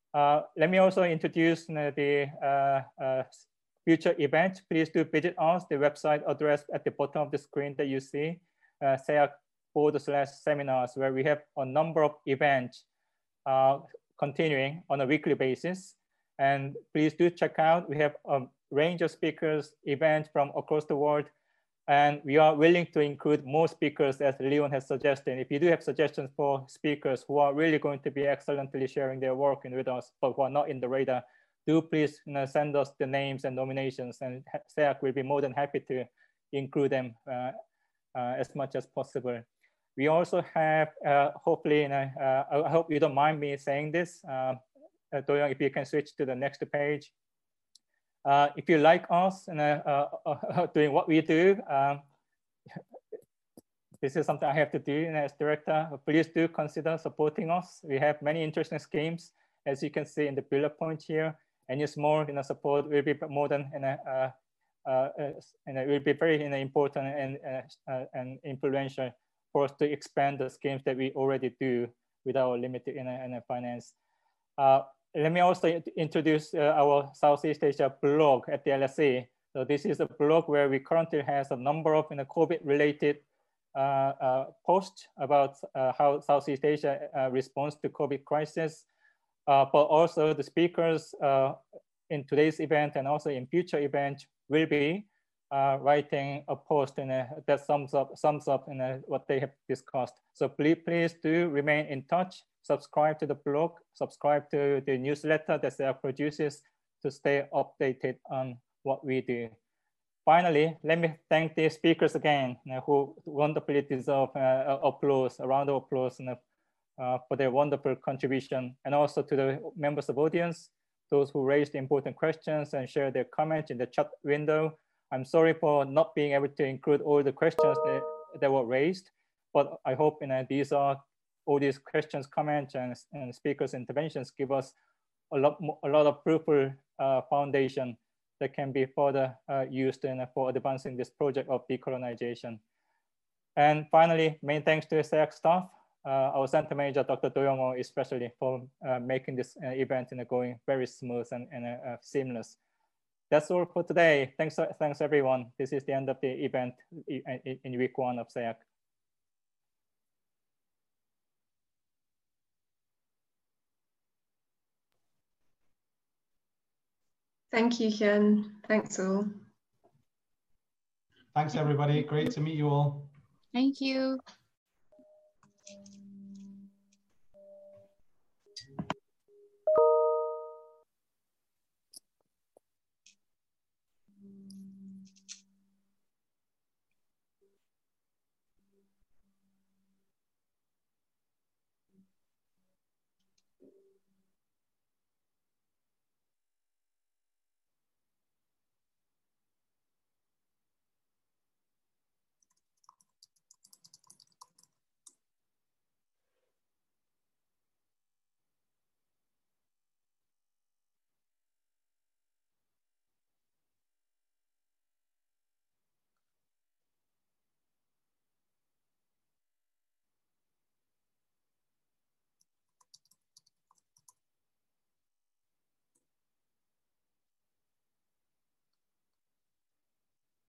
Uh, let me also introduce you know, the uh, uh, future event. Please do visit us, the website address at the bottom of the screen that you see, uh, S E A C forward slash seminars, where we have a number of events uh, continuing on a weekly basis. And please do check out, we have a range of speakers, events from across the world. And we are willing to include more speakers as Leon has suggested. If you do have suggestions for speakers who are really going to be excellently sharing their work with us, but who are not in the radar, do please you know, send us the names and nominations, and S E A C will be more than happy to include them uh, uh, as much as possible. We also have, uh, hopefully, you know, uh, I hope you don't mind me saying this, uh, uh, Do-young, if you can switch to the next page. Uh, if you like us and uh, uh, doing what we do, um, this is something I have to do you know, as director. Please do consider supporting us. We have many interesting schemes, as you can see in the bullet point here. Any small you know, support will be more than you know, uh, uh, and it will be very you know, important and, uh, uh, and influential for us to expand the schemes that we already do with our limited you know, you know, finance. Uh, Let me also introduce uh, our Southeast Asia blog at the L S E. So this is a blog where we currently have a number of you know, COVID-related uh, uh, posts about uh, how Southeast Asia uh, responds to COVID crisis, uh, but also the speakers uh, in today's event and also in future events will be uh, writing a post in a, that sums up, sums up in a, what they have discussed. So please, please do remain in touch. Subscribe to the blog, subscribe to the newsletter that S E A C produces to stay updated on what we do. Finally, let me thank the speakers again, you know, who wonderfully deserve uh, applause, a round of applause you know, uh, for their wonderful contribution, and also to the members of the audience, those who raised important questions and shared their comments in the chat window. I'm sorry for not being able to include all the questions that, that were raised, but I hope you know, these are all these questions, comments, and, and speakers' interventions give us a lot, more, a lot of fruitful uh, foundation that can be further uh, used in, uh, for advancing this project of decolonization. And finally, many thanks to S E A C staff, uh, our center manager, Doctor Do-young, especially for uh, making this uh, event you know, going very smooth and, and uh, seamless. That's all for today. Thanks, thanks everyone. This is the end of the event in, in week one of S E A C. Thank you, Hyun. Thanks all. Thanks, everybody. Great to meet you all. Thank you.